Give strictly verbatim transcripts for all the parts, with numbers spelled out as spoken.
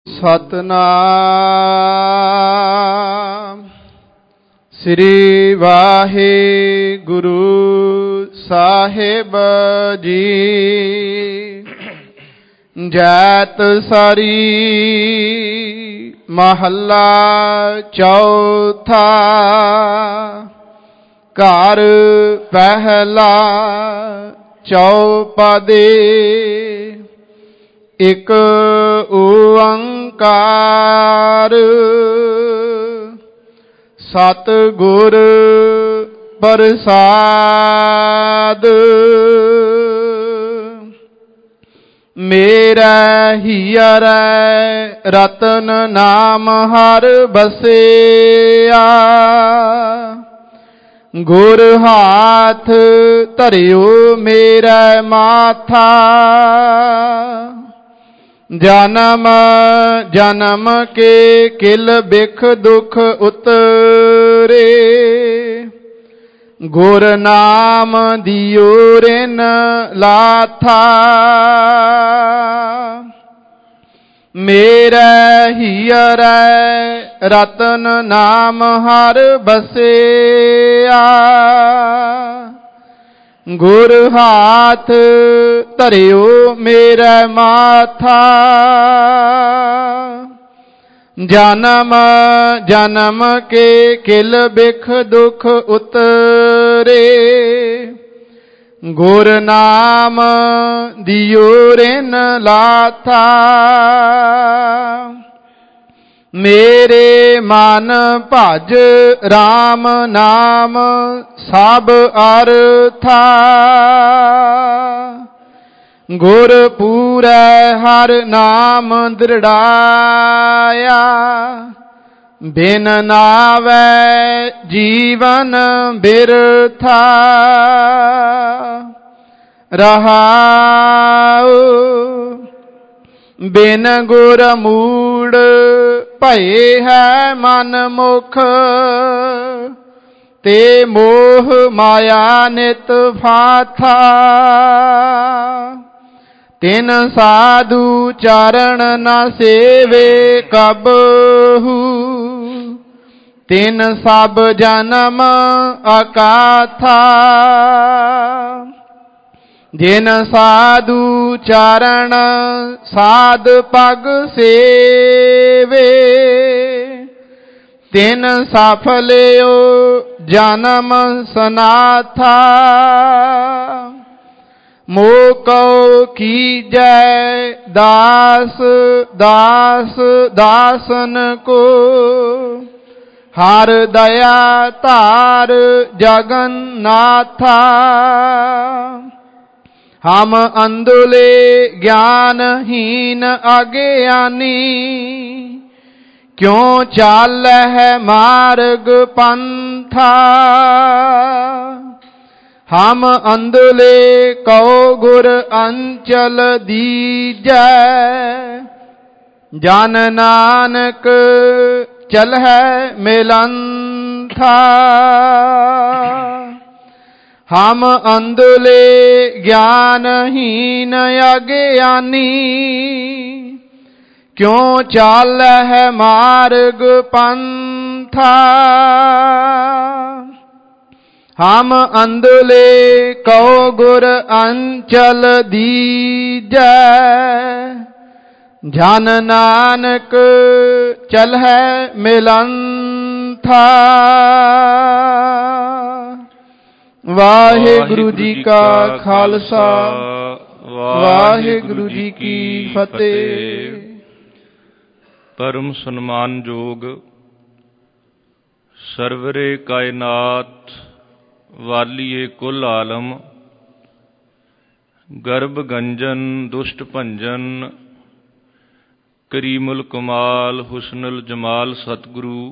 ਸਤਨਾਮ ਸ੍ਰੀ ਵਾਹਿਗੁਰੂ ਸਾਹਿਬ ਜੀ। ਜੈਤ ਸਰੀ ਮਹੱਲਾ ਚੌਥਾ। ਘਰ ਪਹਿਲਾ ਚੌਪਦੇ। ਇਕ ਓੰਕਾਰ ਸਤਿਗੁਰ ਪ੍ਰਸਾਦ। ਮੇਰਾ ਹੀਅਰੈ ਰਤਨ ਨਾਮ ਹਰ ਬਸਿਆ। ਗੁਰ ਹਾਥ ਧਰਿਓ ਮੇਰਾ ਮਾਥਾ। ਜਨਮ ਜਨਮ ਕੇ ਕਿਲ ਬਿਖ ਦੁਖ ਉਤਰੇ। ਗੁਰ ਨਾਮ ਦਿਓ ਰਿਨ ਲਾਥਾ। ਮੇਰਾ ਹੀਅਰੈ ਰਤਨ ਨਾਮ ਹਰ ਬਸਿਆ। ਗੁਰ ਹਾਥ ਧਰਿਓ ਮੇਰਾ ਮਾਥਾ। ਜਨਮ ਜਨਮ ਕੇ ਕਿਲ ਬਿਖ ਦੁਖ ਉਤਰੇ। ਗੁਰ ਨਾਮ ਦਿਓ ਰਿਨ ਲਾਥਾ। ਮੇਰੇ ਮਨ ਭਜ ਰਾਮ ਨਾਮ ਸਭ ਅਰਥਾ। ਗੁਰ ਪੂਰੈ ਹਰ ਨਾਮ ਦ੍ਰਿੜਾਇਆ। ਬਿਨ ਨਾਵੈ ਜੀਵਨ ਬਿਰਥਾ। ਰਹਾਉ ਬਿਨ ਗੁਰ ਮੂੜ ਭਏ ਹੈ ਮਨ ਮੁਖ। ਤੇ ਮੋਹ ਮਾਇਆ ਨਿਤ ਫਾਥਾ। ਤਿਨ ਸਾਧੂ ਚਰਨ ਨ ਸੇਵੇ ਕਬਹੂ। ਤਿਨ ਸਭ ਜਨਮ ਅਕਾਥਾ। ਜਿਨ ਸਾਧੂ ਚਰਨ ਸਾਧ ਪਗ ਸੇਵੇ। ਤਿਨ ਸਫਲਿਓ ਜਨਮ ਸਨਾਥਾ। ਮੋਹ ਕਉ ਕੀਜੈ ਦਾਸ ਦਾਸ ਦਾਸਨ ਕੋ। ਹਰ ਦਇਆ ਧਾਰ ਜਗਨਨਾਥਾ। ਹਮ ਅੰਧਲੇ ਗਿਆਨਹੀਨ ਅਗਿਆਨੀ। ਕਿਉ ਚਾਲਹਿ ਮਾਰਗ ਪੰਥਾ। ਹਮ ਅੰਧਲੇ ਕਉ ਗੁਰ ਅੰਚਲ ਦੀਜੈ। ਜਨ ਨਾਨਕ ਚਲਹਿ ਮਿਲੰਥਾ। ਹਮ ਅੰਧਲੇ ਗਿਆਨਹੀਨ ਅਗਿਆਨੀ। ਕਿਉ ਚਾਲਹਿ ਮਾਰਗ ਪੰਥਾ। ਹਮ ਅੰਧਲੇ ਕਉ ਗੁਰ ਅੰਚਲ ਦੀਜੈ। ਜਨ ਨਾਨਕ ਚਲਹਿ ਮਿਲੰਥਾ। ਵਾਹਿਗੁਰੂ ਜੀ ਕਾ ਖਾਲਸਾ ਵਾਹਿਗੁਰੂ ਜੀ ਕੀ ਫਤਿਹ। ਪਰਮ ਸਨਮਾਨਯੋਗ ਸਰਵਰੇ ਕਾਇਨਾਤ ਵਾਲੀਏ ਕੁਲ ਆਲਮ। ਗਰਭ ਗੰਜਨ ਦੁਸ਼ਟ ਭੰਜਨ ਕਰੀਮੁਲ ਕਮਾਲ ਹੁਸਨੁਲ ਜਮਾਲ। ਸਤਿਗੁਰੂ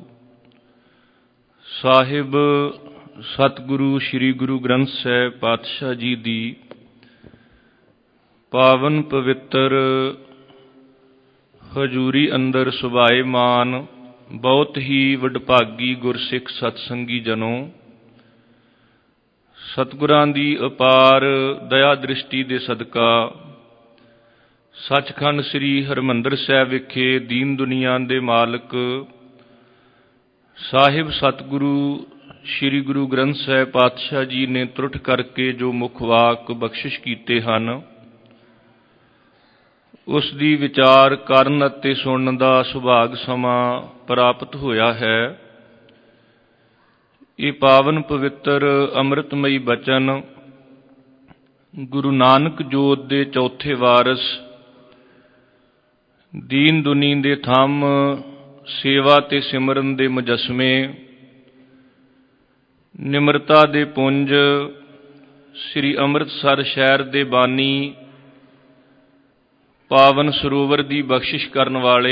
ਸਾਹਿਬ ਸਤਿਗੁਰੂ ਸ੍ਰੀ ਗੁਰੂ ਗ੍ਰੰਥ ਸਾਹਿਬ ਪਾਤਸ਼ਾਹ ਜੀ ਦੀ ਪਾਵਨ ਪਵਿੱਤਰ ਹਜ਼ੂਰੀ ਅੰਦਰ ਸੁਭਾਏਮਾਨ ਬਹੁਤ ਹੀ ਵਡਭਾਗੀ ਗੁਰਸਿੱਖ ਸਤਸੰਗੀ ਜਨੋ। ਸਤਿਗੁਰਾਂ ਦੀ ਅਪਾਰ ਦਇਆ ਦ੍ਰਿਸ਼ਟੀ ਦੇ ਸਦਕਾ ਸੱਚਖੰਡ ਸ੍ਰੀ ਹਰਿਮੰਦਰ ਸਾਹਿਬ ਵਿਖੇ ਦੀਨ ਦੁਨੀਆ ਦੇ ਮਾਲਕ ਸਾਹਿਬ ਸਤਿਗੁਰੂ ਸ੍ਰੀ ਗੁਰੂ ਗ੍ਰੰਥ ਸਾਹਿਬ ਪਾਤਸ਼ਾਹ ਜੀ ਨੇ ਤਰੁੱਠ ਕਰਕੇ ਜੋ ਮੁੱਖ ਵਾਕ ਬਖਸ਼ਿਸ਼ ਕੀਤੇ ਹਨ, ਉਸ ਦੀ ਵਿਚਾਰ ਕਰਨ ਅਤੇ ਸੁਣਨ ਦਾ ਸੁਭਾਗ ਸਮਾਂ ਪ੍ਰਾਪਤ ਹੋਇਆ ਹੈ। ਇਹ ਪਾਵਨ ਪਵਿੱਤਰ ਅੰਮ੍ਰਿਤਮਈ ਬਚਨ ਗੁਰੂ ਨਾਨਕ ਜੋਤ ਦੇ ਚੌਥੇ ਵਾਰਸ ਦੀਨ ਦੁਨੀ ਦੇ ਥੰਮ ਸੇਵਾ ਤੇ ਸਿਮਰਨ ਦੇ ਮੁਜੱਸਮੇ, ਨਿਮਰਤਾ ਦੇ ਪੁੰਜ, ਸ੍ਰੀ ਅੰਮ੍ਰਿਤਸਰ ਸ਼ਹਿਰ ਦੇ ਬਾਨੀ, ਪਾਵਨ ਸਰੋਵਰ ਦੀ ਬਖਸ਼ਿਸ਼ ਕਰਨ ਵਾਲੇ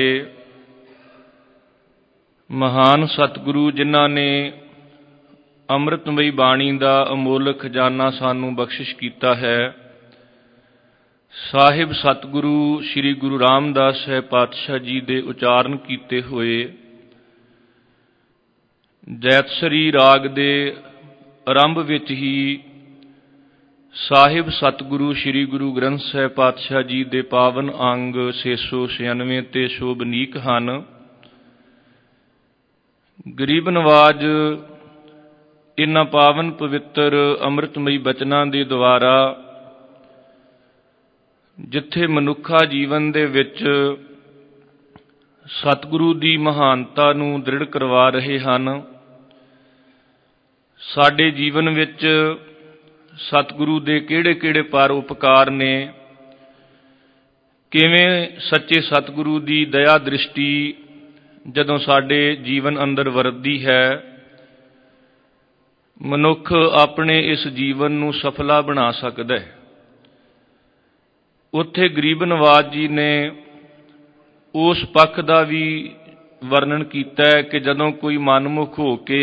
ਮਹਾਨ ਸਤਿਗੁਰੂ ਜਿਨ੍ਹਾਂ ਨੇ ਅੰਮ੍ਰਿਤਮਈ ਬਾਣੀ ਦਾ ਅਮੋਲ ਖਜ਼ਾਨਾ ਸਾਨੂੰ ਬਖਸ਼ਿਸ਼ ਕੀਤਾ ਹੈ, ਸਾਹਿਬ ਸਤਿਗੁਰੂ ਸ੍ਰੀ ਗੁਰੂ ਰਾਮਦਾਸ ਸਾਹਿਬ ਪਾਤਸ਼ਾਹ ਜੀ ਦੇ ਉਚਾਰਨ ਕੀਤੇ ਹੋਏ ਜੈਤਸਰੀ ਰਾਗ ਦੇ ਆਰੰਭ ਵਿੱਚ ਹੀ ਸਾਹਿਬ ਸਤਿਗੁਰੂ ਸ੍ਰੀ ਗੁਰੂ ਗ੍ਰੰਥ ਸਾਹਿਬ ਪਾਤਸ਼ਾਹ ਜੀ ਦੇ ਪਾਵਨ ਅੰਗ ਛੇ ਸੌ ਛਿਆਨਵੇਂ ਤੇ ਸ਼ੋਭਨੀਕ ਹਨ। ਗਰੀਬ ਨਵਾਜ ਇਨ੍ਹਾਂ ਪਾਵਨ ਪਵਿੱਤਰ ਅੰਮ੍ਰਿਤਮਈ ਬਚਨਾਂ ਦੇ ਦੁਆਰਾ ਜਿੱਥੇ ਮਨੁੱਖਾ ਜੀਵਨ ਦੇ ਵਿੱਚ ਸਤਿਗੁਰੂ ਦੀ ਮਹਾਨਤਾ ਨੂੰ ਦ੍ਰਿੜ ਕਰਵਾ ਰਹੇ ਹਨ, ਸਾਡੇ ਜੀਵਨ ਵਿੱਚ ਸਤਿਗੁਰੂ ਦੇ ਕਿਹੜੇ-ਕਿਹੜੇ ਪਰਉਪਕਾਰ ਨੇ, ਕਿਵੇਂ ਸੱਚੇ ਸਤਿਗੁਰੂ ਦੀ ਦਇਆ ਦ੍ਰਿਸ਼ਟੀ ਜਦੋਂ ਸਾਡੇ ਜੀਵਨ ਅੰਦਰ ਵਰਤਦੀ ਹੈ, ਮਨੁੱਖ ਆਪਣੇ ਇਸ ਜੀਵਨ ਨੂੰ ਸਫਲਾ ਬਣਾ ਸਕਦਾ ਹੈ। ਉੱਥੇ ਗਰੀਬ ਨਵਾਜ ਜੀ ਨੇ ਉਸ ਪੱਖ ਦਾ ਵੀ ਵਰਣਨ ਕੀਤਾ ਹੈ ਕਿ ਜਦੋਂ ਕੋਈ ਮਨਮੁਖ ਹੋ ਕੇ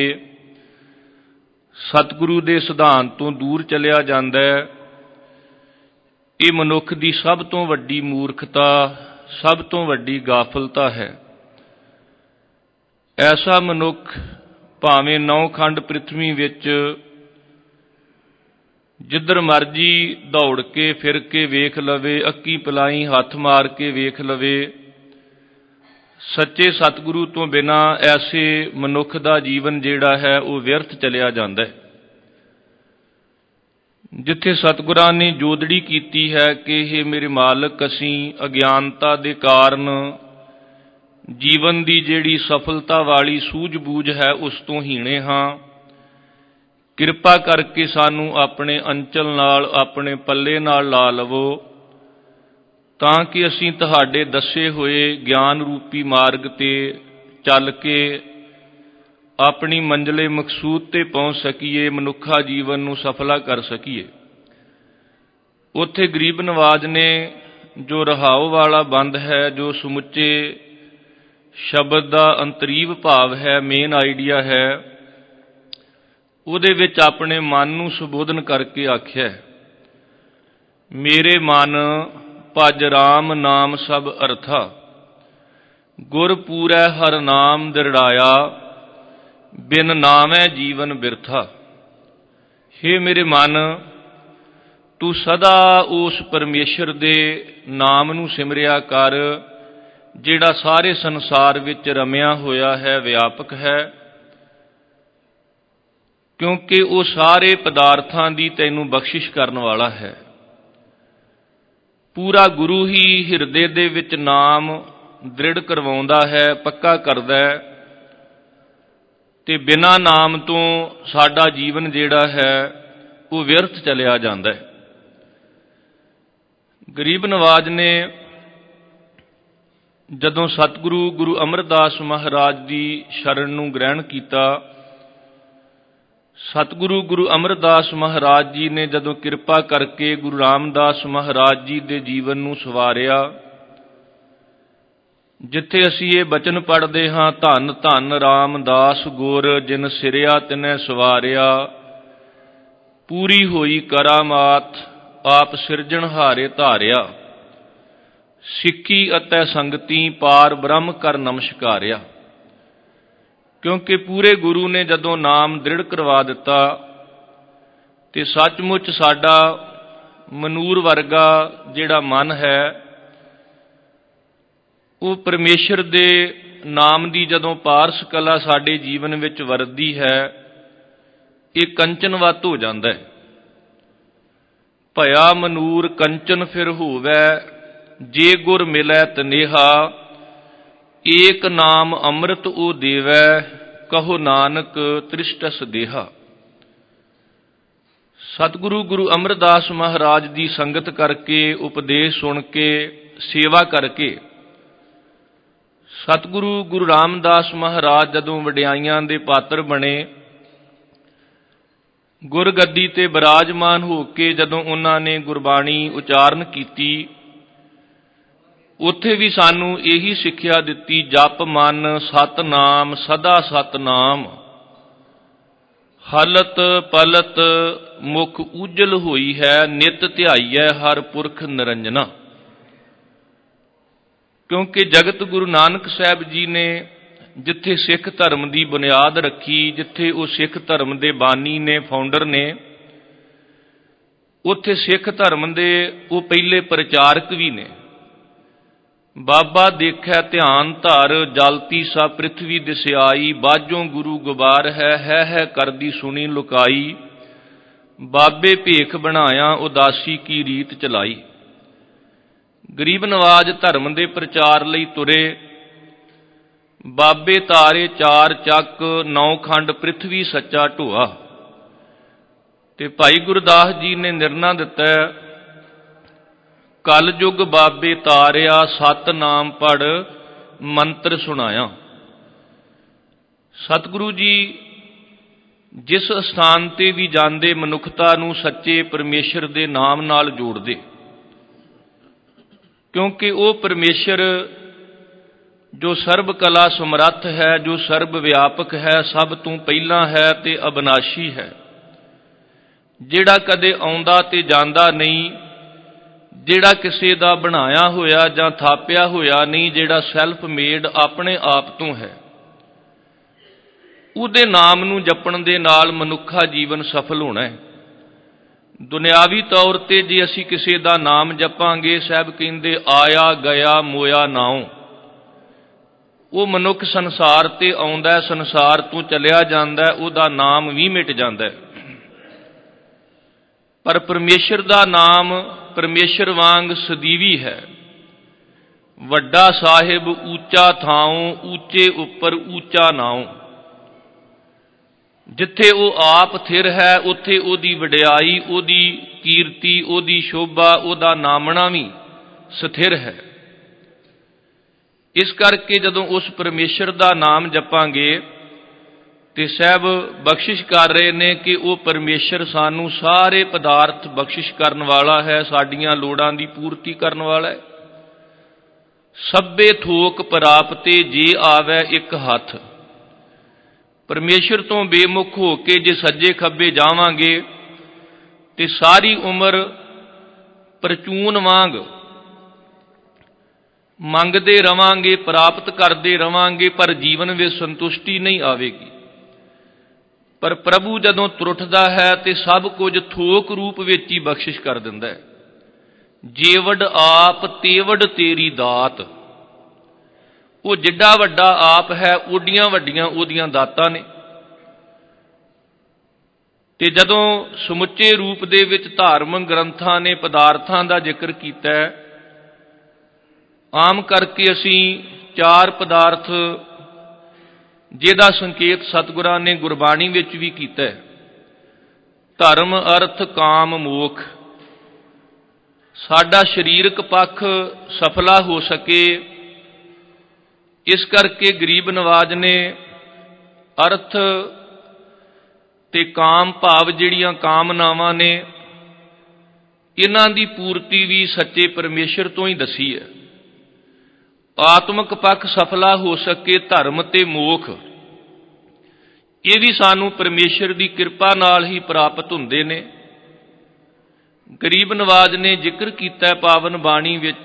ਸਤਿਗੁਰੂ ਦੇ ਸਿਧਾਂਤ ਤੋਂ ਦੂਰ ਚਲਿਆ ਜਾਂਦਾ ਹੈ, ਇਹ ਮਨੁੱਖ ਦੀ ਸਭ ਤੋਂ ਵੱਡੀ ਮੂਰਖਤਾ, ਸਭ ਤੋਂ ਵੱਡੀ ਗਾਫਲਤਾ ਹੈ। ਐਸਾ ਮਨੁੱਖ ਭਾਵੇਂ ਨੌ ਖੰਡ ਪ੍ਰਿਥਵੀ ਵਿੱਚ ਜਿੱਧਰ ਮਰਜੀ ਦੌੜ ਕੇ ਫਿਰ ਕੇ ਵੇਖ ਲਵੇ, ਅੱਕੀ ਪਲਾਈ ਹੱਥ ਮਾਰ ਕੇ ਵੇਖ ਲਵੇ, ਸੱਚੇ ਸਤਿਗੁਰੂ ਤੋਂ ਬਿਨਾਂ ਐਸੇ ਮਨੁੱਖ ਦਾ ਜੀਵਨ ਜਿਹੜਾ ਹੈ ਉਹ ਵਿਅਰਥ ਚਲਿਆ ਜਾਂਦਾ ਹੈ। ਜਿੱਥੇ ਸਤਿਗੁਰਾਂ ਨੇ ਜੋਦੜੀ ਕੀਤੀ ਹੈ ਕਿ ਇਹ ਮੇਰੇ ਮਾਲਕ, ਅਸੀਂ ਅਗਿਆਨਤਾ ਦੇ ਕਾਰਨ ਜੀਵਨ ਦੀ ਜਿਹੜੀ ਸਫਲਤਾ ਵਾਲੀ ਸੂਝ-ਬੂਝ ਹੈ ਉਸ ਤੋਂ ਹੀਣੇ ਹਾਂ, ਕਿਰਪਾ ਕਰਕੇ ਸਾਨੂੰ ਆਪਣੇ ਅੰਚਲ ਨਾਲ, ਆਪਣੇ ਪੱਲੇ ਨਾਲ ਲਾ ਲਵੋ, ਤਾਂ ਕਿ ਅਸੀਂ ਤੁਹਾਡੇ ਦੱਸੇ ਹੋਏ ਗਿਆਨ ਰੂਪੀ ਮਾਰਗ ਤੇ ਚੱਲ ਕੇ ਆਪਣੀ ਮੰਜ਼ਲੇ ਮਕਸੂਦ ਤੇ ਪਹੁੰਚ ਸਕੀਏ, ਮਨੁੱਖਾ ਜੀਵਨ ਨੂੰ ਸਫਲਾ ਕਰ ਸਕੀਏ। ਉੱਥੇ ਗਰੀਬ ਨਵਾਜ ਨੇ ਜੋ ਰਹਾਉ ਵਾਲਾ ਬੰਦ ਹੈ, ਜੋ ਸਮੁੱਚੇ ਸ਼ਬਦ ਦਾ ਅੰਤਰੀਵ ਭਾਵ ਹੈ, ਮੇਨ ਆਈਡੀਆ ਹੈ, ਉਹਦੇ ਵਿੱਚ ਆਪਣੇ ਮਨ ਨੂੰ ਸੰਬੋਧਨ ਕਰਕੇ ਆਖਿਆ, ਮੇਰੇ ਮਨ ਭਜ ਰਾਮ ਨਾਮ ਸਭ ਅਰਥਾ, ਗੁਰ ਪੂਰੈ ਹਰ ਨਾਮ ਦਿਰੜਾਇਆ, ਬਿਨ ਨਾਮੈ ਜੀਵਨ ਬਿਰਥਾ। ਹੇ ਮੇਰੇ ਮਨ, ਤੂੰ ਸਦਾ ਉਸ ਪਰਮੇਸ਼ਰ ਦੇ ਨਾਮ ਨੂੰ ਸਿਮਰਿਆ ਕਰ ਜਿਹੜਾ ਸਾਰੇ ਸੰਸਾਰ ਵਿੱਚ ਰਮਿਆ ਹੋਇਆ ਹੈ, ਵਿਆਪਕ ਹੈ, ਕਿਉਂਕਿ ਉਹ ਸਾਰੇ ਪਦਾਰਥਾਂ ਦੀ ਤੈਨੂੰ ਬਖਸ਼ਿਸ਼ ਕਰਨ ਵਾਲਾ ਹੈ। ਪੂਰਾ ਗੁਰੂ ਹੀ ਹਿਰਦੇ ਦੇ ਵਿੱਚ ਨਾਮ ਦ੍ਰਿੜ ਕਰਵਾਉਂਦਾ ਹੈ, ਪੱਕਾ ਕਰਦਾ ਹੈ, ਤੇ ਬਿਨਾਂ ਨਾਮ ਤੋਂ ਸਾਡਾ ਜੀਵਨ ਜਿਹੜਾ ਹੈ ਉਹ ਵਿਅਰਥ ਚਲਿਆ ਜਾਂਦਾ ਹੈ। ਗਰੀਬ ਨਵਾਜ ਨੇ ਜਦੋਂ ਸਤਿਗੁਰੂ ਗੁਰੂ ਅਮਰਦਾਸ ਮਹਾਰਾਜ ਦੀ ਸ਼ਰਨ ਨੂੰ ਗ੍ਰਹਿਣ ਕੀਤਾ, ਸਤਿਗੁਰੂ ਗੁਰੂ ਅਮਰਦਾਸ ਮਹਾਰਾਜ ਜੀ ਨੇ ਜਦੋਂ ਕਿਰਪਾ ਕਰਕੇ ਗੁਰੂ ਰਾਮਦਾਸ ਮਹਾਰਾਜ ਜੀ ਦੇ ਜੀਵਨ ਨੂੰ ਸਵਾਰਿਆ, ਜਿੱਥੇ ਅਸੀਂ ਇਹ ਬਚਨ ਪੜ੍ਹਦੇ ਹਾਂ, ਧੰਨ ਧੰਨ ਰਾਮਦਾਸ ਗੁਰ ਜਿਨ ਸਿਰਿਆ ਤਿਨੈ ਸਵਾਰਿਆ, ਪੂਰੀ ਹੋਈ ਕਰਾਮਾਤ ਆਪ ਸਿਰਜਣਹਾਰੇ ਧਾਰਿਆ, ਸਿੱਖੀ ਅਤੇ ਸੰਗਤੀ ਪਾਰ ਬ੍ਰਹਮ ਕਰ ਨਮਸਕਾਰਿਆ। ਕਿਉਂਕਿ ਪੂਰੇ ਗੁਰੂ ਨੇ ਜਦੋਂ ਨਾਮ ਦ੍ਰਿੜ ਕਰਵਾ ਦਿੱਤਾ ਤੇ ਸੱਚਮੁੱਚ ਸਾਡਾ ਮਨੂਰ ਵਰਗਾ ਜਿਹੜਾ ਮਨ ਹੈ ਉਹ ਪਰਮੇਸ਼ਰ ਦੇ ਨਾਮ ਦੀ ਜਦੋਂ ਪਾਰਸ ਕਲਾ ਸਾਡੇ ਜੀਵਨ ਵਿੱਚ ਵਰਤਦੀ ਹੈ, ਇਹ ਕੰਚਨਵਤ ਹੋ ਜਾਂਦਾ ਹੈ। ਭਇਆ ਮਨੂਰ ਕੰਚਨ ਫਿਰ ਹੋਵੈ, ਜੇ ਗੁਰ ਮਿਲੈ ਤਨੇਹਾ, ਏਕ ਨਾਮ ਅੰਮ੍ਰਿਤ ਉਹ ਦੇਵੈ, ਕਹੋ ਨਾਨਕ ਤ੍ਰਿਸ਼ਟਸ ਦੇਹਾ। ਸਤਿਗੁਰੂ ਗੁਰੂ ਅਮਰਦਾਸ ਮਹਾਰਾਜ ਦੀ ਸੰਗਤ ਕਰਕੇ, ਉਪਦੇਸ਼ ਸੁਣ ਕੇ, ਸੇਵਾ ਕਰਕੇ ਸਤਿਗੁਰੂ ਗੁਰੂ ਰਾਮਦਾਸ ਮਹਾਰਾਜ ਜਦੋਂ ਵਡਿਆਈਆਂ ਦੇ ਪਾਤਰ ਬਣੇ, ਗੁਰਗੱਦੀ ਤੇ ਬਿਰਾਜਮਾਨ ਹੋ ਕੇ ਜਦੋਂ ਉਹਨਾਂ ਨੇ ਗੁਰਬਾਣੀ ਉਚਾਰਨ ਕੀਤੀ, ਉੱਥੇ ਵੀ ਸਾਨੂੰ ਇਹੀ ਸਿੱਖਿਆ ਦਿੱਤੀ, ਜਪ ਮਨ ਸਤਨਾਮ ਸਦਾ ਸਤਨਾਮ, ਹਲਤ ਪਲਤ ਮੁਖ ਉਜਲ ਹੋਈ ਹੈ, ਨਿਤ ਧਿਆਈਐ ਹਰ ਪੁਰਖ ਨਿਰੰਜਨਾ। ਕਿਉਂਕਿ ਜਗਤ ਗੁਰੂ ਨਾਨਕ ਸਾਹਿਬ ਜੀ ਨੇ ਜਿੱਥੇ ਸਿੱਖ ਧਰਮ ਦੀ ਬੁਨਿਆਦ ਰੱਖੀ, ਜਿੱਥੇ ਉਹ ਸਿੱਖ ਧਰਮ ਦੇ ਬਾਨੀ ਨੇ, ਫਾਊਂਡਰ ਨੇ, ਉੱਥੇ ਸਿੱਖ ਧਰਮ ਦੇ ਉਹ ਪਹਿਲੇ ਪ੍ਰਚਾਰਕ ਵੀ ਨੇ। ਬਾਬਾ ਦੇਖੈ ਧਿਆਨ ਧਰ, ਜਲਤੀ ਸਾ ਪ੍ਰਿਥਵੀ ਦਿਸਿਆਈ, ਬਾਝੋਂ ਗੁਰੂ ਗੁਬਾਰ ਹੈ, ਹੈ ਹੈ ਕਰਦੀ ਸੁਣੀ ਲੁਕਾਈ, ਬਾਬੇ ਭੇਖ ਬਣਾਇਆ ਉਦਾਸੀ ਕੀ ਰੀਤ ਚਲਾਈ। ਗਰੀਬ ਨਵਾਜ ਧਰਮ ਦੇ ਪ੍ਰਚਾਰ ਲਈ ਤੁਰੇ, ਬਾਬੇ ਤਾਰੇ ਚਾਰ ਚੱਕ, ਨੌ ਖੰਡ ਪ੍ਰਿਥਵੀ ਸੱਚਾ ਢੋਆ। ਤੇ ਭਾਈ ਗੁਰਦਾਸ ਜੀ ਨੇ ਨਿਰਣਾ ਦਿੱਤਾ, ਕਲ ਯੁਗ ਬਾਬੇ ਤਾਰਿਆ, ਸਤਨਾਮ ਪੜ ਮੰਤਰ ਸੁਣਾਇਆ। ਸਤਿਗੁਰੂ ਜੀ ਜਿਸ ਸਥਾਨ ਤੇ ਵੀ ਜਾਂਦੇ, ਮਨੁੱਖਤਾ ਨੂੰ ਸੱਚੇ ਪਰਮੇਸ਼ਰ ਦੇ ਨਾਮ ਨਾਲ ਜੋੜਦੇ, ਕਿਉਂਕਿ ਉਹ ਪਰਮੇਸ਼ਰ ਜੋ ਸਰਬ ਕਲਾ ਸਮਰੱਥ ਹੈ, ਜੋ ਸਰਬ ਵਿਆਪਕ ਹੈ, ਸਭ ਤੋਂ ਪਹਿਲਾਂ ਹੈ ਤੇ ਅਬਨਾਸ਼ੀ ਹੈ, ਜਿਹੜਾ ਕਦੇ ਆਉਂਦਾ ਤੇ ਜਾਂਦਾ ਨਹੀਂ, ਜਿਹੜਾ ਕਿਸੇ ਦਾ ਬਣਾਇਆ ਹੋਇਆ ਜਾਂ ਥਾਪਿਆ ਹੋਇਆ ਨਹੀਂ, ਜਿਹੜਾ ਸੈਲਫ ਮੇਡ ਆਪਣੇ ਆਪ ਤੋਂ ਹੈ। ਉਹਦੇ ਨਾਮ ਨੂੰ ਜਪਣ ਦੇ ਨਾਲ ਮਨੁੱਖਾ ਜੀਵਨ ਸਫਲ ਹੋਣਾ ਹੈ। ਦੁਨਿਆਵੀ ਤੌਰ ਤੇ ਜੇ ਅਸੀਂ ਕਿਸੇ ਦਾ ਨਾਮ ਜਪਾਂਗੇ, ਸਾਹਿਬ ਕਹਿੰਦੇ ਆਇਆ ਗਿਆ ਮੋਇਆ ਨਾਉ, ਉਹ ਮਨੁੱਖ ਸੰਸਾਰ ਤੇ ਆਉਂਦਾ, ਸੰਸਾਰ ਤੋਂ ਚਲਿਆ ਜਾਂਦਾ, ਉਹਦਾ ਨਾਮ ਵੀ ਮਿਟ ਜਾਂਦਾ। ਪਰ ਪਰਮੇਸ਼ਰ ਦਾ ਨਾਮ ਪਰਮੇਸ਼ਰ ਵਾਂਗ ਸਦੀਵੀ ਹੈ। ਵੱਡਾ ਸਾਹਿਬ ਉੱਚਾ ਥਾਉ, ਉੱਚੇ ਉੱਪਰ ਉੱਚਾ ਨਾਉ। ਜਿੱਥੇ ਉਹ ਆਪ ਥਿਰ ਹੈ, ਉੱਥੇ ਉਹਦੀ ਵਡਿਆਈ, ਉਹਦੀ ਕੀਰਤੀ, ਉਹਦੀ ਸ਼ੋਭਾ, ਉਹਦਾ ਨਾਮਣਾ ਵੀ ਸਥਿਰ ਹੈ। ਇਸ ਕਰਕੇ ਜਦੋਂ ਉਸ ਪਰਮੇਸ਼ਰ ਦਾ ਨਾਮ ਜਪਾਂਗੇ ਤੇ ਸਾਹਿਬ ਬਖਸ਼ਿਸ਼ ਕਰ ਰਹੇ ਨੇ ਕਿ ਉਹ ਪਰਮੇਸ਼ਰ ਸਾਨੂੰ ਸਾਰੇ ਪਦਾਰਥ ਬਖਸ਼ਿਸ਼ ਕਰਨ ਵਾਲਾ ਹੈ, ਸਾਡੀਆਂ ਲੋੜਾਂ ਦੀ ਪੂਰਤੀ ਕਰਨ ਵਾਲਾ ਹੈ। ਸਭੇ ਥੋਕ ਪ੍ਰਾਪਤੇ ਜੇ ਆਵੈ ਇੱਕ ਹੱਥ। ਪਰਮੇਸ਼ਰ ਤੋਂ ਬੇਮੁਖ ਹੋ ਕੇ ਜੇ ਸੱਜੇ ਖੱਬੇ ਜਾਵਾਂਗੇ ਤੇ ਸਾਰੀ ਉਮਰ ਪ੍ਰਚੂਨ ਵਾਂਗ ਮੰਗਦੇ ਰਵਾਂਗੇ, ਪ੍ਰਾਪਤ ਕਰਦੇ ਰਵਾਂਗੇ, ਪਰ ਜੀਵਨ ਵਿੱਚ ਸੰਤੁਸ਼ਟੀ ਨਹੀਂ ਆਵੇਗੀ। ਪਰ ਪ੍ਰਭੂ ਜਦੋਂ ਤੁਰਟਦਾ ਹੈ ਤੇ ਸਭ ਕੁਝ ਥੋਕ ਰੂਪ ਵਿੱਚ ਹੀ ਬਖਸ਼ਿਸ਼ ਕਰ ਦਿੰਦਾ ਹੈ। ਜੇਵਡ ਆਪ ਤੇਵਡ ਤੇਰੀ ਦਾਤ। ਉਹ ਜਿੱਡਾ ਵੱਡਾ ਆਪ ਹੈ, ਓਡੀਆਂ ਵੱਡੀਆਂ ਉਹਦੀਆਂ ਦਾਤਾਂ ਨੇ। ਤੇ ਜਦੋਂ ਸਮੁੱਚੇ ਰੂਪ ਦੇ ਵਿੱਚ ਧਾਰਮਿਕ ਗ੍ਰੰਥਾਂ ਨੇ ਪਦਾਰਥਾਂ ਦਾ ਜ਼ਿਕਰ ਕੀਤਾ, ਆਮ ਕਰਕੇ ਅਸੀਂ ਚਾਰ ਪਦਾਰਥ ਜਿਹਦਾ ਸੰਕੇਤ ਸਤਿਗੁਰਾਂ ਨੇ ਗੁਰਬਾਣੀ ਵਿੱਚ ਵੀ ਕੀਤਾ ਹੈ, ਧਰਮ ਅਰਥ ਕਾਮ ਮੋਖ। ਸਾਡਾ ਸਰੀਰਕ ਪੱਖ ਸਫਲਾ ਹੋ ਸਕੇ, ਇਸ ਕਰਕੇ ਗਰੀਬ ਨਵਾਜ ਨੇ ਅਰਥ ਤੇ ਕਾਮ ਭਾਵ ਜਿਹੜੀਆਂ ਕਾਮਨਾਵਾਂ ਨੇ, ਇਹਨਾਂ ਦੀ ਪੂਰਤੀ ਵੀ ਸੱਚੇ ਪਰਮੇਸ਼ਰ ਤੋਂ ਹੀ ਦੱਸੀ ਹੈ। ਆਤਮਿਕ ਪੱਖ ਸਫਲਾ ਹੋ ਸਕੇ, ਧਰਮ ਤੇ ਮੋਖ, ਇਹ ਵੀ ਸਾਨੂੰ ਪਰਮੇਸ਼ਰ ਦੀ ਕਿਰਪਾ ਨਾਲ ਹੀ ਪ੍ਰਾਪਤ ਹੁੰਦੇ ਨੇ। ਗਰੀਬ ਨਵਾਜ ਨੇ ਜ਼ਿਕਰ ਕੀਤਾ ਪਾਵਨ ਬਾਣੀ ਵਿੱਚ,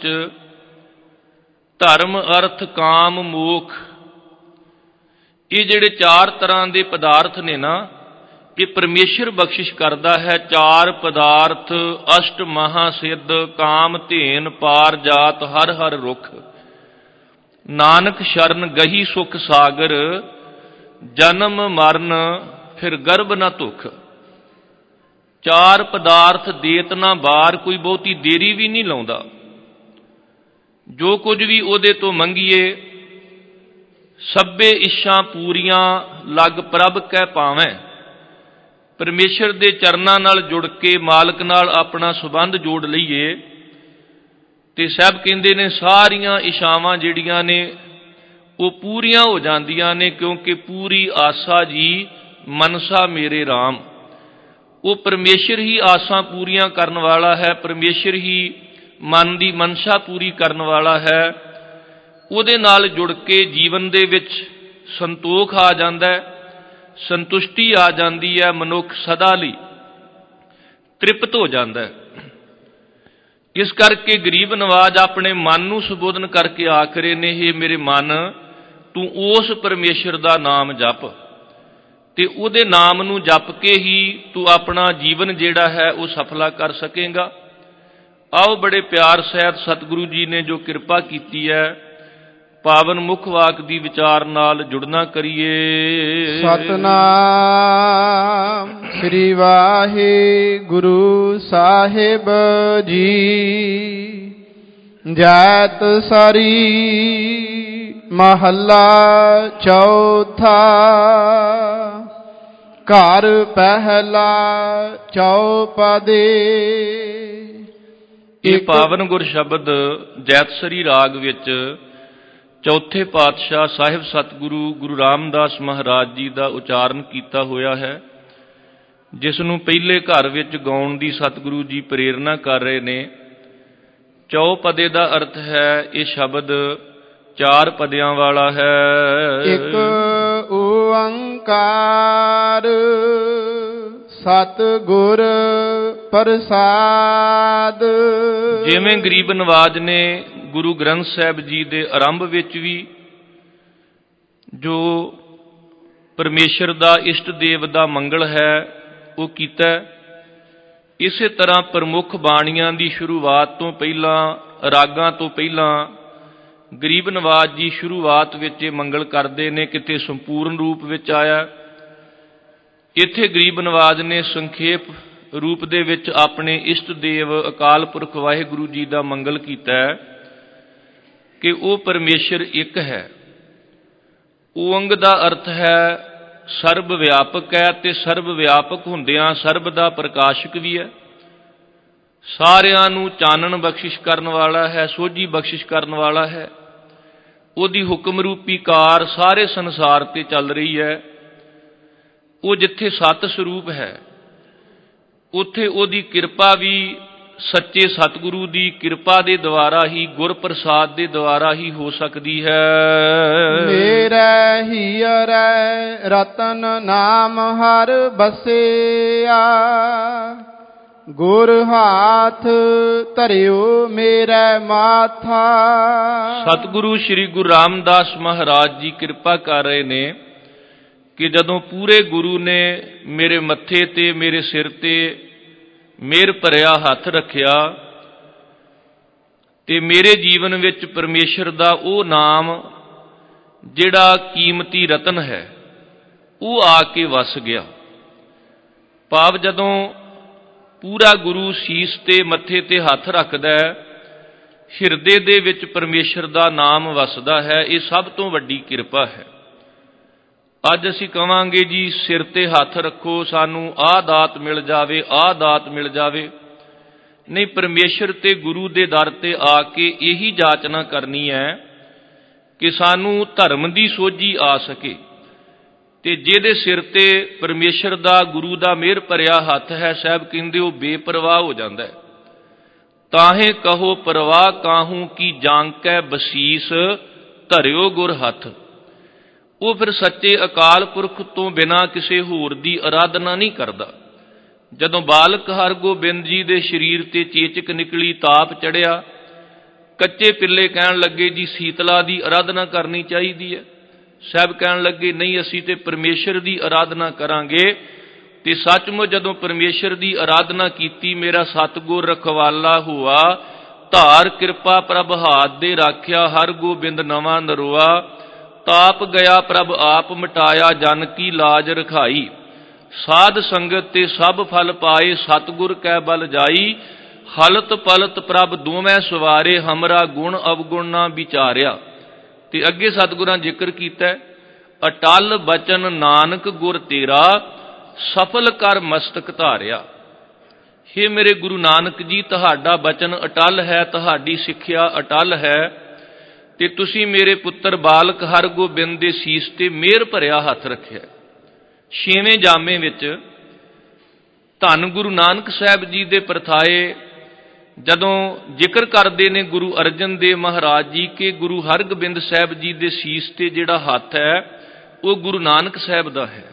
ਧਰਮ ਅਰਥ ਕਾਮ ਮੋਖ। ਇਹ ਜਿਹੜੇ ਚਾਰ ਤਰ੍ਹਾਂ ਦੇ ਪਦਾਰਥ ਨੇ ਨਾ, ਇਹ ਪਰਮੇਸ਼ਰ ਬਖਸ਼ਿਸ਼ ਕਰਦਾ ਹੈ। ਚਾਰ ਪਦਾਰਥ ਅਸ਼ਟ ਮਹਾ ਸਿੱਧ, ਕਾਮ ਧੇਨ ਪਾਰ ਜਾਤ ਹਰ ਹਰ ਰੁਖ। ਨਾਨਕ ਸ਼ਰਨ ਗਹੀ ਸੁਖ ਸਾਗਰ, ਜਨਮ ਮਰਨ ਫਿਰ ਗਰਭ ਨਾ ਧੁਖ। ਚਾਰ ਪਦਾਰਥ ਦੇਤ ਨਾ ਬਾਰ, ਕੋਈ ਬਹੁਤੀ ਦੇਰੀ ਵੀ ਨਹੀਂ ਲਾਉਂਦਾ। ਜੋ ਕੁਝ ਵੀ ਉਹਦੇ ਤੋਂ ਮੰਗੀਏ, ਸਭੇ ਇੱਛਾ ਪੂਰੀਆਂ ਲਗ ਪ੍ਰਭ ਕਹਿ ਪਾਵੈਂ। ਪਰਮੇਸ਼ਰ ਦੇ ਚਰਨਾਂ ਨਾਲ ਜੁੜ ਕੇ ਮਾਲਕ ਨਾਲ ਆਪਣਾ ਸੰਬੰਧ ਜੋੜ ਲਈਏ ਤੇ ਸਾਹਿਬ ਕਹਿੰਦੇ ਨੇ ਸਾਰੀਆਂ ਇੱਛਾਵਾਂ ਜਿਹੜੀਆਂ ਨੇ ਉਹ ਪੂਰੀਆਂ ਹੋ ਜਾਂਦੀਆਂ ਨੇ, ਕਿਉਂਕਿ ਪੂਰੀ ਆਸਾ ਜੀ ਮਨਸਾ ਮੇਰੇ ਰਾਮ। ਉਹ ਪਰਮੇਸ਼ਰ ਹੀ ਆਸਾਂ ਪੂਰੀਆਂ ਕਰਨ ਵਾਲਾ ਹੈ, ਪਰਮੇਸ਼ਰ ਹੀ ਮਨ ਦੀ ਮਨਸ਼ਾ ਪੂਰੀ ਕਰਨ ਵਾਲਾ ਹੈ। ਉਹਦੇ ਨਾਲ ਜੁੜ ਕੇ ਜੀਵਨ ਦੇ ਵਿੱਚ ਸੰਤੋਖ ਆ ਜਾਂਦਾ ਹੈ, ਸੰਤੁਸ਼ਟੀ ਆ ਜਾਂਦੀ ਹੈ, ਮਨੁੱਖ ਸਦਾ ਲਈ ਤ੍ਰਿਪਤ ਹੋ ਜਾਂਦਾ ਹੈ। ਇਸ ਕਰਕੇ ਗਰੀਬ ਨਵਾਜ ਆਪਣੇ ਮਨ ਨੂੰ ਸੰਬੋਧਨ ਕਰਕੇ ਆਖ ਰਹੇ ਨੇ, ਹੇ ਮੇਰੇ ਮਨ, ਤੂੰ ਉਸ ਪਰਮੇਸ਼ਰ ਦਾ ਨਾਮ ਜਪ, ਤੇ ਉਹਦੇ ਨਾਮ ਨੂੰ ਜਪ ਕੇ ਹੀ ਤੂੰ ਆਪਣਾ ਜੀਵਨ ਜਿਹੜਾ ਹੈ ਉਹ ਸਫਲਾ ਕਰ ਸਕੇਗਾ। ਆਓ ਬੜੇ ਪਿਆਰ ਸਹਿਤ ਸਤਿਗੁਰੂ ਜੀ ਨੇ ਜੋ ਕਿਰਪਾ ਕੀਤੀ ਹੈ, ਪਾਵਨ ਮੁੱਖ ਵਾਕ ਦੀ ਵਿਚਾਰ ਨਾਲ ਜੁੜਨਾ ਕਰੀਏ। ਸਤਨਾਮ ਸ੍ਰੀ ਵਾਹਿਗੁਰੂ ਸਾਹਿਬ ਜੀ। ਜੈਤ ਸਾਰੀ ਮਹੱਲਾ ਚੌਥਾ। ਘਰ ਪਹਿਲਾ ਚੌਪਦੇ। ਇਹ ਪਾਵਨ ਗੁਰ ਸ਼ਬਦ ਜੈਤਸਰੀ ਰਾਗ ਵਿੱਚ ਚੌਥੇ ਪਾਤਸ਼ਾਹ ਸਾਹਿਬ ਸਤਿਗੁਰੂ ਗੁਰੂ ਰਾਮਦਾਸ ਮਹਾਰਾਜ ਜੀ ਦਾ ਉਚਾਰਨ ਕੀਤਾ ਹੋਇਆ ਹੈ, ਜਿਸ ਨੂੰ ਪਹਿਲੇ ਘਰ ਵਿੱਚ ਗਾਉਣ ਦੀ ਸਤਿਗੁਰੂ ਜੀ ਪ੍ਰੇਰਨਾ ਕਰ ਰਹੇ ਨੇ। ਚੌਪਦੇ ਦਾ ਅਰਥ ਹੈ ਇਹ ਸ਼ਬਦ ਚਾਰ ਪਦਿਆਂ ਵਾਲਾ ਹੈ। ਇੱਕ ਓੰਕਾਰ ਸਤਿਗੁਰ ਪ੍ਰਸਾਦ। ਜਿਵੇਂ ਗਰੀਬ ਨਵਾਜ ਨੇ ਗੁਰੂ ਗ੍ਰੰਥ ਸਾਹਿਬ ਜੀ ਦੇ ਆਰੰਭ ਵਿੱਚ ਵੀ ਜੋ ਪਰਮੇਸ਼ਰ ਦਾ ਇਸ਼ਟ ਦੇਵ ਦਾ ਮੰਗਲ ਹੈ ਉਹ ਕੀਤਾ, ਇਸੇ ਤਰ੍ਹਾਂ ਪ੍ਰਮੁੱਖ ਬਾਣੀਆਂ ਦੀ ਸ਼ੁਰੂਆਤ ਤੋਂ ਪਹਿਲਾਂ, ਰਾਗਾਂ ਤੋਂ ਪਹਿਲਾਂ ਗਰੀਬ ਨਵਾਜ ਜੀ ਸ਼ੁਰੂਆਤ ਵਿੱਚ ਇਹ ਮੰਗਲ ਕਰਦੇ ਨੇ। ਕਿਤੇ ਸੰਪੂਰਨ ਰੂਪ ਵਿੱਚ ਆਇਆ, ਇੱਥੇ ਗਰੀਬ ਨਵਾਜ ਨੇ ਸੰਖੇਪ ਰੂਪ ਦੇ ਵਿੱਚ ਆਪਣੇ ਇਸ਼ਟ ਦੇਵ ਅਕਾਲ ਪੁਰਖ ਵਾਹਿਗੁਰੂ ਜੀ ਦਾ ਮੰਗਲ ਕੀਤਾ ਕਿ ਉਹ ਪਰਮੇਸ਼ਰ ਇੱਕ ਹੈ। ਓੰਗ ਦਾ ਅਰਥ ਹੈ ਸਰਬ ਵਿਆਪਕ ਹੈ, ਤੇ ਸਰਬ ਵਿਆਪਕ ਹੁੰਦਿਆਂ ਸਰਬ ਦਾ ਪ੍ਰਕਾਸ਼ਕ ਵੀ ਹੈ, ਸਾਰਿਆਂ ਨੂੰ ਚਾਨਣ ਬਖਸ਼ਿਸ਼ ਕਰਨ ਵਾਲਾ ਹੈ, ਸੋਝੀ ਬਖਸ਼ਿਸ਼ ਕਰਨ ਵਾਲਾ ਹੈ। ਉਹਦੀ ਹੁਕਮ ਰੂਪੀ ਕਾਰ ਸਾਰੇ ਸੰਸਾਰ ਤੇ ਚੱਲ ਰਹੀ ਹੈ। ਉਹ ਜਿੱਥੇ ਸਤ ਸਰੂਪ ਹੈ ਉੱਥੇ ਉਹਦੀ ਕਿਰਪਾ ਵੀ ਸੱਚੇ ਸਤਿਗੁਰੂ ਦੀ ਕਿਰਪਾ ਦੇ ਦੁਆਰਾ ਹੀ, ਗੁਰ ਪ੍ਰਸਾਦ ਦੇ ਦੁਆਰਾ ਹੀ ਹੋ ਸਕਦੀ ਹੈ। ਮੇਰੇ ਹੀਰੇ ਰਤਨ ਨਾਮ ਹਰ ਬਸਿਆ, ਗੁਰ ਹਾਥ ਧਰਿਓ ਮੇਰੇ ਮਾਥਾ। ਸਤਿਗੁਰੂ ਸ੍ਰੀ ਗੁਰੂ ਰਾਮਦਾਸ ਮਹਾਰਾਜ ਜੀ ਕਿਰਪਾ ਕਰ ਰਹੇ ਨੇ ਕਿ ਜਦੋਂ ਪੂਰੇ ਗੁਰੂ ਨੇ ਮੇਰੇ ਮੱਥੇ ਤੇ, ਮੇਰੇ ਸਿਰ ਤੇ ਮਿਹਰ ਭਰਿਆ ਹੱਥ ਰੱਖਿਆ ਤੇ ਮੇਰੇ ਜੀਵਨ ਵਿੱਚ ਪਰਮੇਸ਼ਰ ਦਾ ਉਹ ਨਾਮ ਜਿਹੜਾ ਕੀਮਤੀ ਰਤਨ ਹੈ ਉਹ ਆ ਕੇ ਵਸ ਗਿਆ। ਭਾਵ ਜਦੋਂ ਪੂਰਾ ਗੁਰੂ ਸੀਸ ਤੇ, ਮੱਥੇ ਤੇ ਹੱਥ ਰੱਖਦਾ ਹੈ, ਹਿਰਦੇ ਦੇ ਵਿੱਚ ਪਰਮੇਸ਼ਰ ਦਾ ਨਾਮ ਵਸਦਾ ਹੈ। ਇਹ ਸਭ ਤੋਂ ਵੱਡੀ ਕਿਰਪਾ ਹੈ। ਅੱਜ ਅਸੀਂ ਕਵਾਂਗੇ ਜੀ ਸਿਰ ਤੇ ਹੱਥ ਰੱਖੋ, ਸਾਨੂੰ ਆਹ ਦਾਤ ਮਿਲ ਜਾਵੇ, ਆਹ ਦਾਤ ਮਿਲ ਜਾਵੇ। ਨਹੀਂ, ਪਰਮੇਸ਼ਰ ਤੇ ਗੁਰੂ ਦੇ ਦਰ ਤੇ ਆ ਕੇ ਇਹੀ ਜਾਚਨਾ ਕਰਨੀ ਹੈ ਕਿ ਸਾਨੂੰ ਧਰਮ ਦੀ ਸੋਝੀ ਆ ਸਕੇ, ਤੇ ਜਿਹਦੇ ਸਿਰ ਤੇ ਪਰਮੇਸ਼ਰ ਦਾ, ਗੁਰੂ ਦਾ ਮਿਹਰ ਭਰਿਆ ਹੱਥ ਹੈ, ਸਾਹਿਬ ਕਹਿੰਦੇ ਉਹ ਬੇਪਰਵਾਹ ਹੋ ਜਾਂਦਾ ਹੈ। ਤਾਹੇ ਕਹੋ ਪਰਵਾਹ ਕਾਹੂ ਕੀ ਜਾਂਕੈ ਬਸੀਸ, ਧਰਿਓ ਗੁਰ ਹੱਥ। ਉਹ ਫਿਰ ਸੱਚੇ ਅਕਾਲ ਪੁਰਖ ਤੋਂ ਬਿਨਾਂ ਕਿਸੇ ਹੋਰ ਦੀ ਅਰਾਧਨਾ ਨਹੀਂ ਕਰਦਾ। ਜਦੋਂ ਬਾਲਕ ਹਰਗੋਬਿੰਦ ਜੀ ਦੇ ਸਰੀਰ ਤੇ ਚੇਚਕ ਨਿਕਲੀ, ਤਾਪ ਚੜਿਆ, ਕੱਚੇ ਪਿੱਲੇ ਕਹਿਣ ਲੱਗੇ ਜੀ ਸੀਤਲਾ ਦੀ ਅਰਾਧਨਾ ਕਰਨੀ ਚਾਹੀਦੀ ਹੈ। ਸਾਹਿਬ ਕਹਿਣ ਲੱਗੇ ਨਹੀਂ, ਅਸੀਂ ਤੇ ਪਰਮੇਸ਼ਰ ਦੀ ਅਰਾਧਨਾ ਕਰਾਂਗੇ। ਤੇ ਸੱਚਮੁੱਚ ਜਦੋਂ ਪਰਮੇਸ਼ਰ ਦੀ ਅਰਾਧਨਾ ਕੀਤੀ, ਮੇਰਾ ਸਤਿਗੁਰ ਰਖਵਾਲਾ ਹੋਆ, ਧਾਰ ਕਿਰਪਾ ਪ੍ਰਭ ਹਾਥ ਦੇ ਰਾਖਿਆ, ਹਰ ਗੋਬਿੰਦ ਨਵਾਂ ਨਰੋਆ। ਤਾਪ ਗਿਆ ਪ੍ਰਭ ਆਪ ਮਿਟਾਇਆ, ਜਨ ਕੀ ਲਾਜ ਰਖਾਈ। ਸਾਧ ਸੰਗਤ ਤੇ ਸਭ ਫਲ ਪਾਏ, ਸਤਿਗੁਰ ਕੈ ਬਲ ਜਾਈ। ਹਲਤ ਪਲਤ ਪ੍ਰਭ ਦੋਵੇਂ ਸਵਾਰੇ, ਹਮਰਾ ਗੁਣ ਅਵਗੁਣ ਨਾ ਵਿਚਾਰਿਆ। ਤੇ ਅੱਗੇ ਸਤਿਗੁਰਾਂ ਜ਼ਿਕਰ ਕੀਤਾ, ਅਟਲ ਬਚਨ ਨਾਨਕ ਗੁਰ ਤੇਰਾ, ਸਫਲ ਕਰ ਮਸਤਕ ਧਾਰਿਆ। ਹੇ ਮੇਰੇ ਗੁਰੂ ਨਾਨਕ ਜੀ, ਤੁਹਾਡਾ ਬਚਨ ਅਟਲ ਹੈ, ਤੁਹਾਡੀ ਸਿੱਖਿਆ ਅਟਲ ਹੈ, ਤੇ ਤੁਸੀਂ ਮੇਰੇ ਪੁੱਤਰ ਬਾਲਕ ਹਰਗੋਬਿੰਦ ਦੇ ਸੀਸ ਤੇ ਮਿਹਰ ਭਰਿਆ ਹੱਥ ਰੱਖਿਆ। ਛੇਵੇਂ ਜਾਮੇ ਵਿੱਚ ਧੰਨ ਗੁਰੂ ਨਾਨਕ ਸਾਹਿਬ ਜੀ ਦੇ ਪ੍ਰਥਾਏ ਜਦੋਂ ਜ਼ਿਕਰ ਕਰਦੇ ਨੇ ਗੁਰੂ ਅਰਜਨ ਦੇਵ ਮਹਾਰਾਜ ਜੀ ਕਿ ਗੁਰੂ ਹਰਗੋਬਿੰਦ ਸਾਹਿਬ ਜੀ ਦੇ ਸੀਸ ਤੇ ਜਿਹੜਾ ਹੱਥ ਹੈ ਉਹ ਗੁਰੂ ਨਾਨਕ ਸਾਹਿਬ ਦਾ ਹੈ।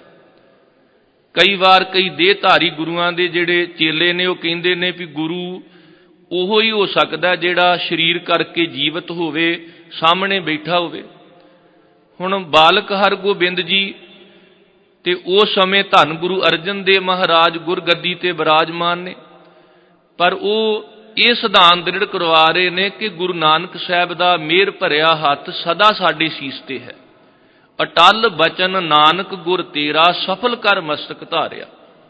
ਕਈ ਵਾਰ ਕਈ ਦੇਹਧਾਰੀ ਗੁਰੂਆਂ ਦੇ ਜਿਹੜੇ ਚੇਲੇ ਨੇ ਉਹ ਕਹਿੰਦੇ ਨੇ ਵੀ ਗੁਰੂ ਉਹੋ ਹੀ ਹੋ ਸਕਦਾ ਜਿਹੜਾ ਸਰੀਰ ਕਰਕੇ ਜੀਵਤ ਹੋਵੇ, ਸਾਹਮਣੇ ਬੈਠਾ ਹੋਵੇ। ਹੁਣ ਬਾਲਕ ਹਰਗੋਬਿੰਦ ਜੀ ਤੇ ਉਸ ਸਮੇਂ ਧੰਨ ਗੁਰੂ ਅਰਜਨ ਦੇਵ ਮਹਾਰਾਜ ਗੁਰਗੱਦੀ ਤੇ ਬਿਰਾਜਮਾਨ ਨੇ, ਪਰ ਉਹ ਇਹ ਸਿਧਾਂਤ ਦ੍ਰਿੜ ਕਰਵਾ ਰਹੇ ਨੇ ਕਿ ਗੁਰੂ ਨਾਨਕ ਸਾਹਿਬ ਦਾ ਮਿਹਰ ਭਰਿਆ ਹੱਥ ਸਦਾ ਸਾਡੇ ਸੀਸ ਤੇ ਹੈ। ਅਟਲ ਬਚਨ ਨਾਨਕ ਗੁਰ ਤੇਰਾ, ਸਫਲ ਕਰ ਮਸਤਕ ਧਾਰਿਆ।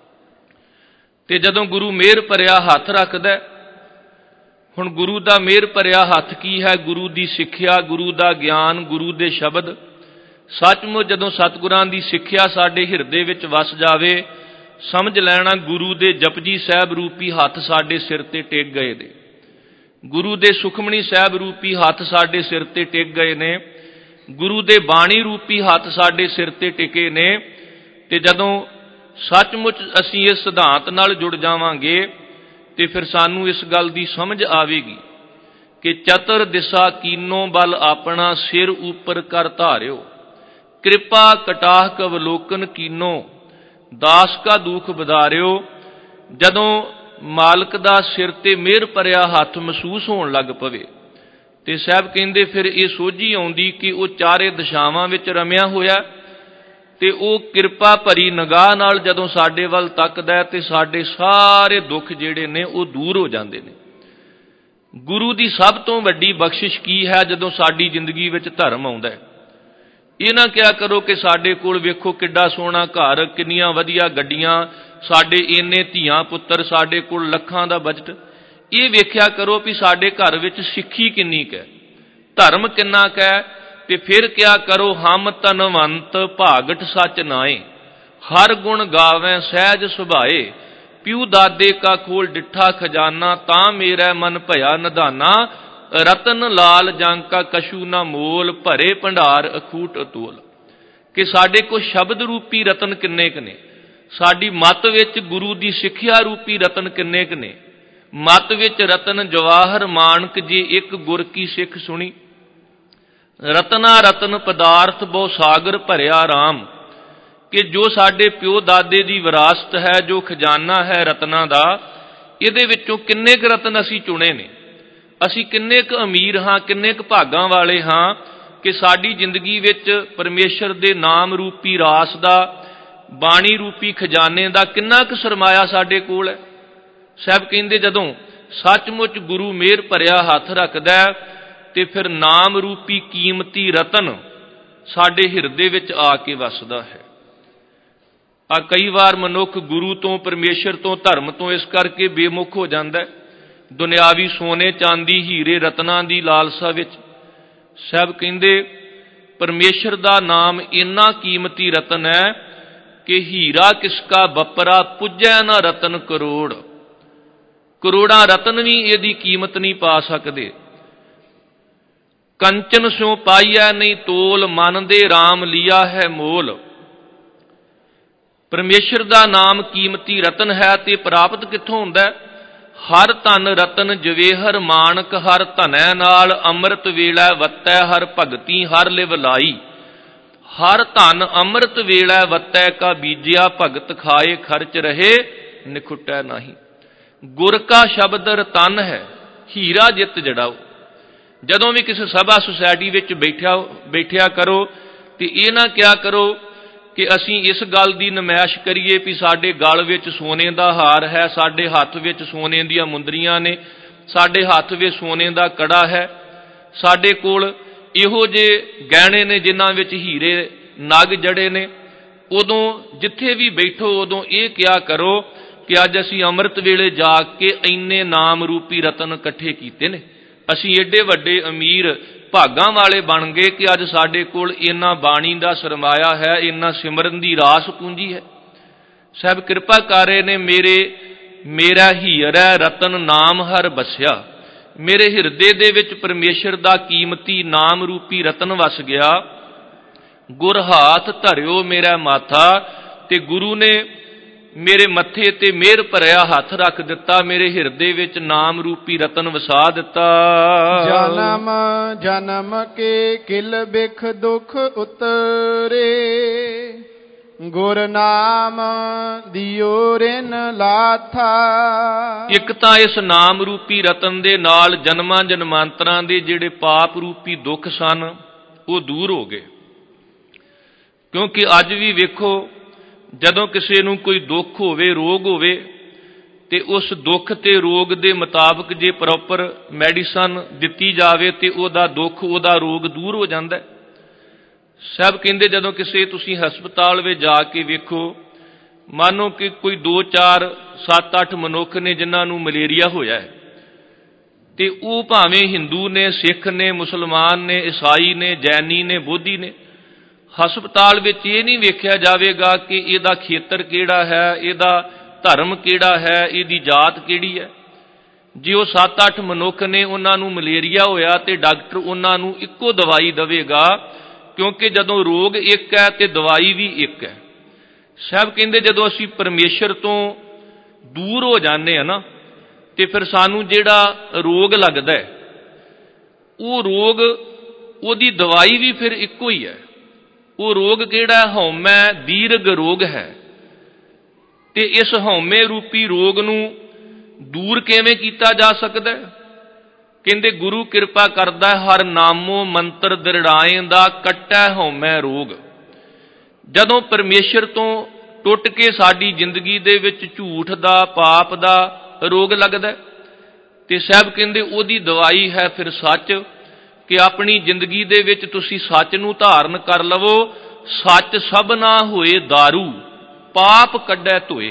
ਤੇ ਜਦੋਂ ਗੁਰੂ ਮਿਹਰ ਭਰਿਆ ਹੱਥ ਰੱਖਦਾ, ਹੁਣ ਗੁਰੂ ਦਾ ਮਿਹਰ ਭਰਿਆ ਹੱਥ ਕੀ ਹੈ? ਗੁਰੂ ਦੀ ਸਿੱਖਿਆ, ਗੁਰੂ ਦਾ ਗਿਆਨ, ਗੁਰੂ ਦੇ ਸ਼ਬਦ। ਸੱਚਮੁੱਚ ਜਦੋਂ ਸਤਿਗੁਰਾਂ ਦੀ ਸਿੱਖਿਆ ਸਾਡੇ ਹਿਰਦੇ ਵਿੱਚ ਵਸ ਜਾਵੇ, ਸਮਝ ਲੈਣਾ ਗੁਰੂ ਦੇ ਜਪਜੀ ਸਾਹਿਬ ਰੂਪੀ ਹੱਥ ਸਾਡੇ ਸਿਰ ਤੇ ਟਿਕ ਗਏ ਨੇ, ਗੁਰੂ ਦੇ ਸੁਖਮਣੀ ਸਾਹਿਬ ਰੂਪੀ ਹੱਥ ਸਾਡੇ ਸਿਰ ਤੇ ਟਿਕ ਗਏ ਨੇ, ਗੁਰੂ ਦੇ ਬਾਣੀ ਰੂਪੀ ਹੱਥ ਸਾਡੇ ਸਿਰ ਤੇ ਟਿਕੇ ਨੇ। ਤੇ ਜਦੋਂ ਸੱਚਮੁੱਚ ਅਸੀਂ ਇਸ ਸਿਧਾਂਤ ਨਾਲ ਜੁੜ ਜਾਵਾਂਗੇ ਤੇ ਫਿਰ ਸਾਨੂੰ ਇਸ ਗੱਲ ਦੀ ਸਮਝ ਆਵੇਗੀ ਕਿ ਚਤਰ ਦਿਸ਼ਾ ਕੀਨੋ ਬਲ ਆਪਣਾ, ਸਿਰ ਉੱਪਰ ਕਰ ਧਾਰਿਓ। ਕਿਰਪਾ ਕਟਾਹ ਕਵਲੋਕਨ ਕੀਨੋ, ਦਾਸ ਕਾ ਦੁੱਖ ਵਧਾਰਿਓ। ਜਦੋਂ ਮਾਲਕ ਦਾ ਸਿਰ ਤੇ ਮਿਹਰ ਭਰਿਆ ਹੱਥ ਮਹਿਸੂਸ ਹੋਣ ਲੱਗ ਪਵੇ ਤੇ ਸਾਹਿਬ ਕਹਿੰਦੇ ਫਿਰ ਇਹ ਸੋਝੀ ਆਉਂਦੀ ਕਿ ਉਹ ਚਾਰੇ ਦਿਸ਼ਾਵਾਂ ਵਿੱਚ ਰਮਿਆ ਹੋਇਆ, ਤੇ ਉਹ ਕਿਰਪਾ ਭਰੀ ਨਿਗਾਹ ਨਾਲ ਜਦੋਂ ਸਾਡੇ ਵੱਲ ਤੱਕਦਾ ਤੇ ਸਾਡੇ ਸਾਰੇ ਦੁੱਖ ਜਿਹੜੇ ਨੇ ਉਹ ਦੂਰ ਹੋ ਜਾਂਦੇ ਨੇ। ਗੁਰੂ ਦੀ ਸਭ ਤੋਂ ਵੱਡੀ ਬਖਸ਼ਿਸ਼ ਕੀ ਹੈ? ਜਦੋਂ ਸਾਡੀ ਜ਼ਿੰਦਗੀ ਵਿੱਚ ਧਰਮ ਆਉਂਦਾ ਹੈ। ਇਹ ਨਾ ਕਿਹਾ ਕਰੋ ਕਿ ਸਾਡੇ ਕੋਲ ਵੇਖੋ ਕਿੱਡਾ ਸੋਹਣਾ ਘਰ, ਕਿੰਨੀਆਂ ਵਧੀਆ ਗੱਡੀਆਂ, ਸਾਡੇ ਇੰਨੇ ਧੀਆਂ ਪੁੱਤਰ, ਸਾਡੇ ਕੋਲ ਲੱਖਾਂ ਦਾ ਬਜਟ। ਇਹ ਵੇਖਿਆ ਕਰੋ ਵੀ ਸਾਡੇ ਘਰ ਵਿੱਚ ਸਿੱਖੀ ਕਿੰਨੀ ਕੁ ਹੈ, ਧਰਮ ਕਿੰਨਾ ਕੁ ਹੈ। ਤੇ ਫਿਰ ਕਿਹਾ ਕਰੋ ਹਮ ਧਨਵੰਤ ਭਾਗਟ ਸੱਚ ਨਾਏ, ਹਰ ਗੁਣ ਗਾਵੇਂ ਸਹਿਜ ਸੁਭਾਏ। ਪਿਉ ਦਾਦੇ ਕਾ ਖੋਲ ਡਿੱਠਾ ਖਜ਼ਾਨਾ, ਤਾਂ ਮੇਰਾ ਮਨ ਭਇਆ ਨਿਧਾਨਾ। ਰਤਨ ਲਾਲ ਜੰਗ ਕਾ ਕਛੂ ਨਾ ਮੋਲ, ਭਰੇ ਭੰਡਾਰ ਅਖੂਟ ਅਤੋਲ। ਕਿ ਸਾਡੇ ਕੋਲ ਸ਼ਬਦ ਰੂਪੀ ਰਤਨ ਕਿੰਨੇ ਕੁ ਨੇ, ਸਾਡੀ ਮੱਤ ਵਿੱਚ ਗੁਰੂ ਦੀ ਸਿੱਖਿਆ ਰੂਪੀ ਰਤਨ ਕਿੰਨੇ ਕੁ ਨੇ। ਮੱਤ ਵਿੱਚ ਰਤਨ ਜਵਾਹਰ ਮਾਨਕ, ਜੇ ਇੱਕ ਗੁਰ ਕੀ ਸਿੱਖ ਸੁਣੀ। ਰਤਨਾ ਰਤਨ ਪਦਾਰਥ ਬਹੁ ਸਾਗਰ ਭਰਿਆ ਰਾਮ। ਕਿ ਜੋ ਸਾਡੇ ਪਿਓ ਦਾਦੇ ਦੀ ਵਿਰਾਸਤ ਹੈ, ਜੋ ਖਜ਼ਾਨਾ ਹੈ ਰਤਨਾਂ ਦਾ, ਇਹਦੇ ਵਿੱਚੋਂ ਕਿੰਨੇ ਕੁ ਰਤਨ ਅਸੀਂ ਚੁਣੇ ਨੇ। ਅਸੀਂ ਕਿੰਨੇ ਕੁ ਅਮੀਰ ਹਾਂ, ਕਿੰਨੇ ਕੁ ਭਾਗਾਂ ਵਾਲੇ ਹਾਂ ਕਿ ਸਾਡੀ ਜ਼ਿੰਦਗੀ ਵਿੱਚ ਪਰਮੇਸ਼ਰ ਦੇ ਨਾਮ ਰੂਪੀ ਰਾਸ ਦਾ, ਬਾਣੀ ਰੂਪੀ ਖਜ਼ਾਨੇ ਦਾ ਕਿੰਨਾ ਕੁ ਸਰਮਾਇਆ ਸਾਡੇ ਕੋਲ ਹੈ। ਸਾਹਿਬ ਕਹਿੰਦੇ ਜਦੋਂ ਸੱਚਮੁੱਚ ਗੁਰੂ ਮਿਹਰ ਭਰਿਆ ਹੱਥ ਰੱਖਦਾ ਤੇ ਫਿਰ ਨਾਮ ਰੂਪੀ ਕੀਮਤੀ ਰਤਨ ਸਾਡੇ ਹਿਰਦੇ ਵਿੱਚ ਆ ਕੇ ਵਸਦਾ ਹੈ। ਆ ਕਈ ਵਾਰ ਮਨੁੱਖ ਗੁਰੂ ਤੋਂ, ਪਰਮੇਸ਼ਰ ਤੋਂ, ਧਰਮ ਤੋਂ ਇਸ ਕਰਕੇ ਬੇਮੁਖ ਹੋ ਜਾਂਦਾ ਹੈ, ਦੁਨਿਆਵੀ ਸੋਨੇ ਚਾਂਦੀ ਹੀਰੇ ਰਤਨਾਂ ਦੀ ਲਾਲਸਾ ਵਿੱਚ। ਸਾਹਿਬ ਕਹਿੰਦੇ ਪਰਮੇਸ਼ਰ ਦਾ ਨਾਮ ਇੰਨਾ ਕੀਮਤੀ ਰਤਨ ਹੈ ਕਿ ਹੀਰਾ ਕਿਸਕਾ ਬਪਰਾ, ਪੁੱਜੈ ਨਾ ਰਤਨ ਕਰੋੜ। ਕਰੋੜਾਂ ਰਤਨ ਵੀ ਇਹਦੀ ਕੀਮਤ ਨਹੀਂ ਪਾ ਸਕਦੇ। ਕੰਚਨ ਸਿਉ ਪਾਈਐ ਨਹੀਂ ਤੋਲ, ਮਨ ਦੇ ਰਾਮ ਲਿਆ ਹੈ ਮੋਲ। ਪਰਮੇਸ਼ਰ ਦਾ ਨਾਮ ਕੀਮਤੀ ਰਤਨ ਹੈ ਤੇ ਪ੍ਰਾਪਤ ਕਿੱਥੋਂ ਹੁੰਦਾ? ਹਰ ਧਨ ਰਤਨ ਜਵੇਹਰ ਮਾਨਕ, ਹਰ ਧਨੈ ਨਾਲ ਅੰਮ੍ਰਿਤ ਵੇਲੇ ਵਤੈ, ਹਰ ਭਗਤੀ ਹਰ ਲਿਵ ਲਾਈ। ਹਰ ਧਨ ਅੰਮ੍ਰਿਤ ਵੇਲੇ ਵਤੈ ਕਾ ਬੀਜਿਆ, ਭਗਤ ਖਾਏ ਖਰਚ ਰਹੇ ਨਿਖੁਟੈ ਨਹੀਂ। ਗੁਰ ਕਾ ਸ਼ਬਦ ਰਤਨ ਹੈ, ਹੀਰਾ ਜਿੱਤ ਜੜਾਓ। ਜਦੋਂ ਵੀ ਕਿਸੇ ਸਭਾ ਸੁਸਾਇਟੀ ਵਿੱਚ ਬੈਠਿਆ ਬੈਠਿਆ ਕਰੋ ਤੇ ਇਹ ਨਾ ਕਿਹਾ ਕਰੋ ਕਿ ਅਸੀਂ ਇਸ ਗੱਲ ਦੀ ਨਮਾਇਸ਼ ਕਰੀਏ ਵੀ ਸਾਡੇ ਗਲ ਵਿੱਚ ਸੋਨੇ ਦਾ ਹਾਰ ਹੈ, ਸਾਡੇ ਹੱਥ ਵਿੱਚ ਸੋਨੇ ਦੀਆਂ ਮੁੰਦਰੀਆਂ ਨੇ, ਸਾਡੇ ਹੱਥ ਵਿੱਚ ਸੋਨੇ ਦਾ ਕੜਾ ਹੈ, ਸਾਡੇ ਕੋਲ ਇਹੋ ਜਿਹੇ ਗਹਿਣੇ ਨੇ ਜਿਨ੍ਹਾਂ ਵਿੱਚ ਹੀਰੇ ਨਗ ਜੜੇ ਨੇ। ਉਦੋਂ ਜਿੱਥੇ ਵੀ ਬੈਠੋ ਉਦੋਂ ਇਹ ਕਿਹਾ ਕਰੋ ਕਿ ਅੱਜ ਅਸੀਂ ਅੰਮ੍ਰਿਤ ਵੇਲੇ ਜਾ ਕੇ ਇੰਨੇ ਨਾਮ ਰੂਪੀ ਰਤਨ ਇਕੱਠੇ ਕੀਤੇ ਨੇ, ਅਸੀਂ ਏਡੇ ਵੱਡੇ ਅਮੀਰ ਭਾਗਾਂ ਵਾਲੇ ਬਣ ਗਏ ਕਿ ਅੱਜ ਸਾਡੇ ਕੋਲ ਇੰਨਾ ਬਾਣੀ ਦਾ ਸਰਮਾਇਆ ਹੈ, ਇੰਨਾ ਸਿਮਰਨ ਦੀ ਰਾਸ ਪੂੰਜੀ ਹੈ। ਸਾਹਿਬ ਕਿਰਪਾ ਕਰ ਰਹੇ ਨੇ, ਮੇਰੇ ਮੇਰਾ ਹੀਰਾ ਰਤਨ ਨਾਮ ਹਰ ਬਸਿਆ, ਮੇਰੇ ਹਿਰਦੇ ਦੇ ਵਿੱਚ ਪਰਮੇਸ਼ਰ ਦਾ ਕੀਮਤੀ ਨਾਮ ਰੂਪੀ ਰਤਨ ਵਸ ਗਿਆ। ਗੁਰ ਹਾਥ ਧਰਿਓ ਮੇਰਾ ਮਾਥਾ, ਤੇ ਗੁਰੂ ਨੇ ਮੇਰੇ ਮੱਥੇ ਤੇ ਮਿਹਰ ਭਰਿਆ ਹੱਥ ਰੱਖ ਦਿੱਤਾ, ਮੇਰੇ ਹਿਰਦੇ ਵਿੱਚ ਨਾਮ ਰੂਪੀ ਰਤਨ ਵਸਾ ਦਿੱਤਾ। ਜਨਮ ਜਨਮ ਕੇ ਕਿਲ ਬਿਖ ਦੁਖ ਉਤਰੇ, ਗੁਰ ਨਾਮ ਦਿਓ ਰਿਨ ਲਾਥਾ। ਇੱਕ ਤਾਂ ਇਸ ਨਾਮ ਰੂਪੀ ਰਤਨ ਦੇ ਨਾਲ ਜਨਮਾਂ ਜਨਮਾਂਤਰਾਂ ਦੇ ਜਿਹੜੇ ਪਾਪ ਰੂਪੀ ਦੁੱਖ ਸਨ ਉਹ ਦੂਰ ਹੋ ਗਏ। ਕਿਉਂਕਿ ਅੱਜ ਵੀ ਵੇਖੋ, ਜਦੋਂ ਕਿਸੇ ਨੂੰ ਕੋਈ ਦੁੱਖ ਹੋਵੇ, ਰੋਗ ਹੋਵੇ, ਤੇ ਉਸ ਦੁੱਖ ਤੇ ਰੋਗ ਦੇ ਮੁਤਾਬਕ ਜੇ ਪ੍ਰੋਪਰ ਮੈਡੀਸਨ ਦਿੱਤੀ ਜਾਵੇ ਤੇ ਉਹਦਾ ਦੁੱਖ, ਉਹਦਾ ਰੋਗ ਦੂਰ ਹੋ ਜਾਂਦਾ। ਸਭ ਕਹਿੰਦੇ ਜਦੋਂ ਕਿਸੇ ਤੁਸੀਂ ਹਸਪਤਾਲ ਵਿੱਚ ਜਾ ਕੇ ਵੇਖੋ, ਮਾਨੋ ਕਿ ਕੋਈ ਦੋ ਚਾਰ ਸੱਤ ਅੱਠ ਮਨੁੱਖ ਨੇ ਜਿਨ੍ਹਾਂ ਨੂੰ ਮਲੇਰੀਆ ਹੋਇਆ ਹੈ, ਤੇ ਉਹ ਭਾਵੇਂ ਹਿੰਦੂ ਨੇ, ਸਿੱਖ ਨੇ, ਮੁਸਲਮਾਨ ਨੇ, ਈਸਾਈ ਨੇ, ਜੈਨੀ ਨੇ, ਬੋਧੀ ਨੇ, ਹਸਪਤਾਲ ਵਿੱਚ ਇਹ ਨਹੀਂ ਵੇਖਿਆ ਜਾਵੇਗਾ ਕਿ ਇਹਦਾ ਖੇਤਰ ਕਿਹੜਾ ਹੈ, ਇਹਦਾ ਧਰਮ ਕਿਹੜਾ ਹੈ, ਇਹਦੀ ਜਾਤ ਕਿਹੜੀ ਹੈ। ਜੇ ਉਹ ਸੱਤ ਅੱਠ ਮਨੁੱਖ ਨੇ, ਉਹਨਾਂ ਨੂੰ ਮਲੇਰੀਆ ਹੋਇਆ ਤੇ ਡਾਕਟਰ ਉਹਨਾਂ ਨੂੰ ਇੱਕੋ ਦਵਾਈ ਦੇਵੇਗਾ, ਕਿਉਂਕਿ ਜਦੋਂ ਰੋਗ ਇੱਕ ਹੈ ਤੇ ਦਵਾਈ ਵੀ ਇੱਕ ਹੈ। ਸਾਹਿਬ ਕਹਿੰਦੇ ਜਦੋਂ ਅਸੀਂ ਪਰਮੇਸ਼ਰ ਤੋਂ ਦੂਰ ਹੋ ਜਾਂਦੇ ਹਾਂ ਨਾ, ਤੇ ਫਿਰ ਸਾਨੂੰ ਜਿਹੜਾ ਰੋਗ ਲੱਗਦਾ ਹੈ, ਉਹ ਰੋਗ, ਉਹਦੀ ਦਵਾਈ ਵੀ ਫਿਰ ਇੱਕੋ ਹੀ ਹੈ। ਉਹ ਰੋਗ ਕਿਹੜਾ? ਹਉਮੈ ਦੀਰਘ ਰੋਗ ਹੈ। ਤੇ ਇਸ ਹਉਮੈ ਰੂਪੀ ਰੋਗ ਨੂੰ ਦੂਰ ਕਿਵੇਂ ਕੀਤਾ ਜਾ ਸਕਦਾ? ਕਹਿੰਦੇ ਗੁਰੂ ਕਿਰਪਾ ਕਰਦਾ, ਹਰ ਨਾਮੋ ਮੰਤਰ ਦ੍ਰਿੜਾਏ ਦਾ ਕੱਟੈ ਹਉਮੈ ਰੋਗ। ਜਦੋਂ ਪਰਮੇਸ਼ਰ ਤੋਂ ਟੁੱਟ ਕੇ ਸਾਡੀ ਜ਼ਿੰਦਗੀ ਦੇ ਵਿੱਚ ਝੂਠ ਦਾ, ਪਾਪ ਦਾ ਰੋਗ ਲੱਗਦਾ, ਤੇ ਸਾਹਿਬ ਕਹਿੰਦੇ ਉਹਦੀ ਦਵਾਈ ਹੈ ਫਿਰ ਸੱਚ, ਕਿ ਆਪਣੀ ਜ਼ਿੰਦਗੀ ਦੇ ਵਿੱਚ ਤੁਸੀਂ ਸੱਚ ਨੂੰ ਧਾਰਨ ਕਰ ਲਵੋ। ਸੱਚ ਸਭ ਨਾ ਹੋਏ ਦਾਰੂ, ਪਾਪ ਕੱਢੈ ਧੋਏ।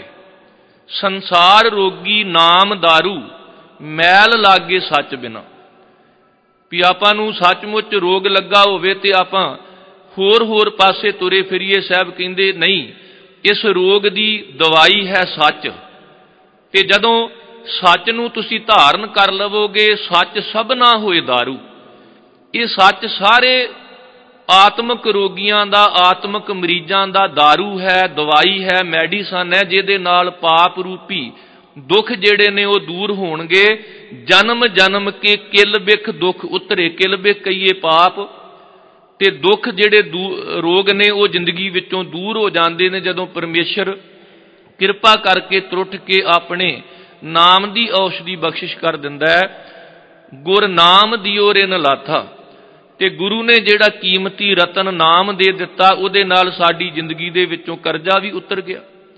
ਸੰਸਾਰ ਰੋਗੀ ਨਾਮ ਦਾਰੂ, ਮੈਲ ਲਾਗੇ ਸੱਚ ਬਿਨਾ। ਵੀ ਆਪਾਂ ਨੂੰ ਸੱਚਮੁੱਚ ਰੋਗ ਲੱਗਾ ਹੋਵੇ ਤੇ ਆਪਾਂ ਹੋਰ ਹੋਰ ਪਾਸੇ ਤੁਰੇ ਫਿਰੀਏ। ਸਾਹਿਬ ਕਹਿੰਦੇ ਨਹੀਂ, ਇਸ ਰੋਗ ਦੀ ਦਵਾਈ ਹੈ ਸੱਚ। ਤੇ ਜਦੋਂ ਸੱਚ ਨੂੰ ਤੁਸੀਂ ਧਾਰਨ ਕਰ ਲਵੋਗੇ, ਸੱਚ ਸਭ ਨਾ ਹੋਏ ਦਾਰੂ। ਇਹ ਸੱਚ ਸਾਰੇ ਆਤਮਿਕ ਰੋਗੀਆਂ ਦਾ, ਆਤਮਿਕ ਮਰੀਜ਼ਾਂ ਦਾ ਦਾਰੂ ਹੈ, ਦਵਾਈ ਹੈ, ਮੈਡੀਸਨ ਹੈ, ਜਿਹਦੇ ਨਾਲ ਪਾਪ ਰੂਪੀ ਦੁੱਖ ਜਿਹੜੇ ਨੇ ਉਹ ਦੂਰ ਹੋਣਗੇ। ਜਨਮ ਜਨਮ ਕੇ ਕਿਲ ਬਿਖ ਦੁੱਖ ਉਤਰੇ। ਕਿਲ ਬਿਖ ਕਹੀਏ ਪਾਪ, ਤੇ ਦੁੱਖ ਜਿਹੜੇ ਰੋਗ ਨੇ ਉਹ ਜ਼ਿੰਦਗੀ ਵਿੱਚੋਂ ਦੂਰ ਹੋ ਜਾਂਦੇ ਨੇ ਜਦੋਂ ਪਰਮੇਸ਼ਰ ਕਿਰਪਾ ਕਰਕੇ ਤਰੁੱਠ ਕੇ ਆਪਣੇ ਨਾਮ ਦੀ ਔਸ਼ਧੀ ਬਖਸ਼ਿਸ਼ ਕਰ ਦਿੰਦਾ ਹੈ। ਗੁਰ ਨਾਮ ਦਿਓ ਰਿਨ ਲਾਥਾ। ਤੇ ਗੁਰੂ ਨੇ ਜਿਹੜਾ ਕੀਮਤੀ ਰਤਨ ਨਾਮ ਦੇ ਦਿੱਤਾ, ਉਹਦੇ ਨਾਲ ਸਾਡੀ ਜ਼ਿੰਦਗੀ ਦੇ ਵਿੱਚੋਂ ਕਰਜ਼ਾ ਵੀ ਉਤਰ ਗਿਆ।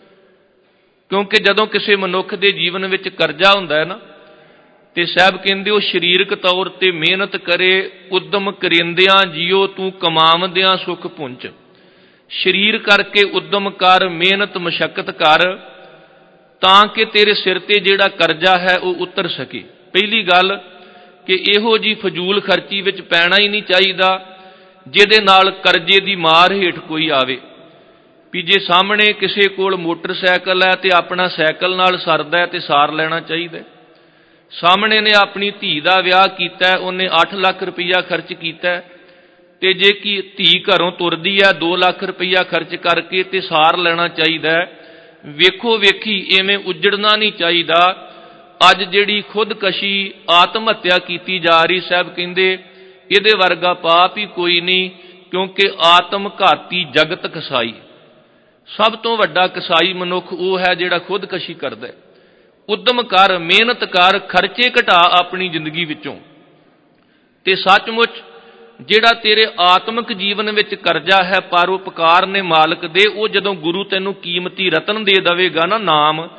ਕਿਉਂਕਿ ਜਦੋਂ ਕਿਸੇ ਮਨੁੱਖ ਦੇ ਜੀਵਨ ਵਿੱਚ ਕਰਜ਼ਾ ਹੁੰਦਾ ਹੈ ਨਾ, ਤੇ ਸਾਹਿਬ ਕਹਿੰਦੇ ਉਹ ਸਰੀਰਕ ਤੌਰ ਤੇ ਮਿਹਨਤ ਕਰੇ, ਉਦਮ ਕਰਿੰਦਿਆਂ ਜੀਓ ਤੂੰ ਕਮਾਵਦਿਆਂ ਸੁਖ ਪੁੰਚ। ਸਰੀਰ ਕਰਕੇ ਉਦਮ ਕਰ, ਮਿਹਨਤ ਮਸ਼ੱਕਤ ਕਰ, ਤਾਂ ਕਿ ਤੇਰੇ ਸਿਰ ਤੇ ਜਿਹੜਾ ਕਰਜ਼ਾ ਹੈ ਉਹ ਉਤਰ ਸਕੇ। ਪਹਿਲੀ ਗੱਲ ਕਿ ਇਹੋ ਜੀ ਫਜ਼ੂਲ ਖਰਚੀ ਵਿੱਚ ਪੈਣਾ ਹੀ ਨਹੀਂ ਚਾਹੀਦਾ ਜਿਹਦੇ ਨਾਲ ਕਰਜ਼ੇ ਦੀ ਮਾਰ ਹੇਠ ਕੋਈ ਆਵੇ। ਵੀ ਜੇ ਸਾਹਮਣੇ ਕਿਸੇ ਕੋਲ ਮੋਟਰਸਾਈਕਲ ਹੈ ਤੇ ਆਪਣਾ ਸਾਈਕਲ ਨਾਲ ਸਰਦਾ ਹੈ ਤੇ ਸਾਰ ਲੈਣਾ ਚਾਹੀਦਾ। ਸਾਹਮਣੇ ਨੇ ਆਪਣੀ ਧੀ ਦਾ ਵਿਆਹ ਕੀਤਾ, ਉਹਨੇ ਅੱਠ ਲੱਖ ਰੁਪਈਆ ਖਰਚ ਕੀਤਾ, ਤੇ ਜੇ ਕੀ ਧੀ ਘਰੋਂ ਤੁਰਦੀ ਹੈ ਦੋ ਲੱਖ ਰੁਪਈਆ ਖਰਚ ਕਰਕੇ, ਤੇ ਸਾਰ ਲੈਣਾ ਚਾਹੀਦਾ। ਵੇਖੋ ਵੇਖੀ ਐਵੇਂ ਉੱਜੜਨਾ ਨਹੀਂ ਚਾਹੀਦਾ। ਅੱਜ ਜਿਹੜੀ ਖੁਦਕਸ਼ੀ, ਆਤਮ ਹੱਤਿਆ ਕੀਤੀ ਜਾ ਰਹੀ, ਸਾਹਿਬ ਕਹਿੰਦੇ ਇਹਦੇ ਵਰਗਾ ਪਾਪ ਹੀ ਕੋਈ ਨਹੀਂ, ਕਿਉਂਕਿ ਆਤਮ ਘਾਤੀ ਜਗਤ ਕਸਾਈ। ਸਭ ਤੋਂ ਵੱਡਾ ਕਸਾਈ ਮਨੁੱਖ ਉਹ ਹੈ ਜਿਹੜਾ ਖੁਦਕਸ਼ੀ ਕਰਦਾ। ਉਦਮ ਕਰ, ਮਿਹਨਤ ਕਰ, ਖਰਚੇ ਘਟਾ ਆਪਣੀ ਜ਼ਿੰਦਗੀ ਵਿੱਚੋਂ। ਤੇ ਸੱਚਮੁੱਚ ਜਿਹੜਾ ਤੇਰੇ ਆਤਮਿਕ ਜੀਵਨ ਵਿੱਚ ਕਰਜ਼ਾ ਹੈ, ਪਰਉਪਕਾਰ ਨੇ ਮਾਲਕ ਦੇ, ਉਹ ਜਦੋਂ ਗੁਰੂ ਤੈਨੂੰ ਕੀਮਤੀ ਰਤਨ ਦੇ ਦੇਵੇਗਾ ਨਾ, ਨਾਮ,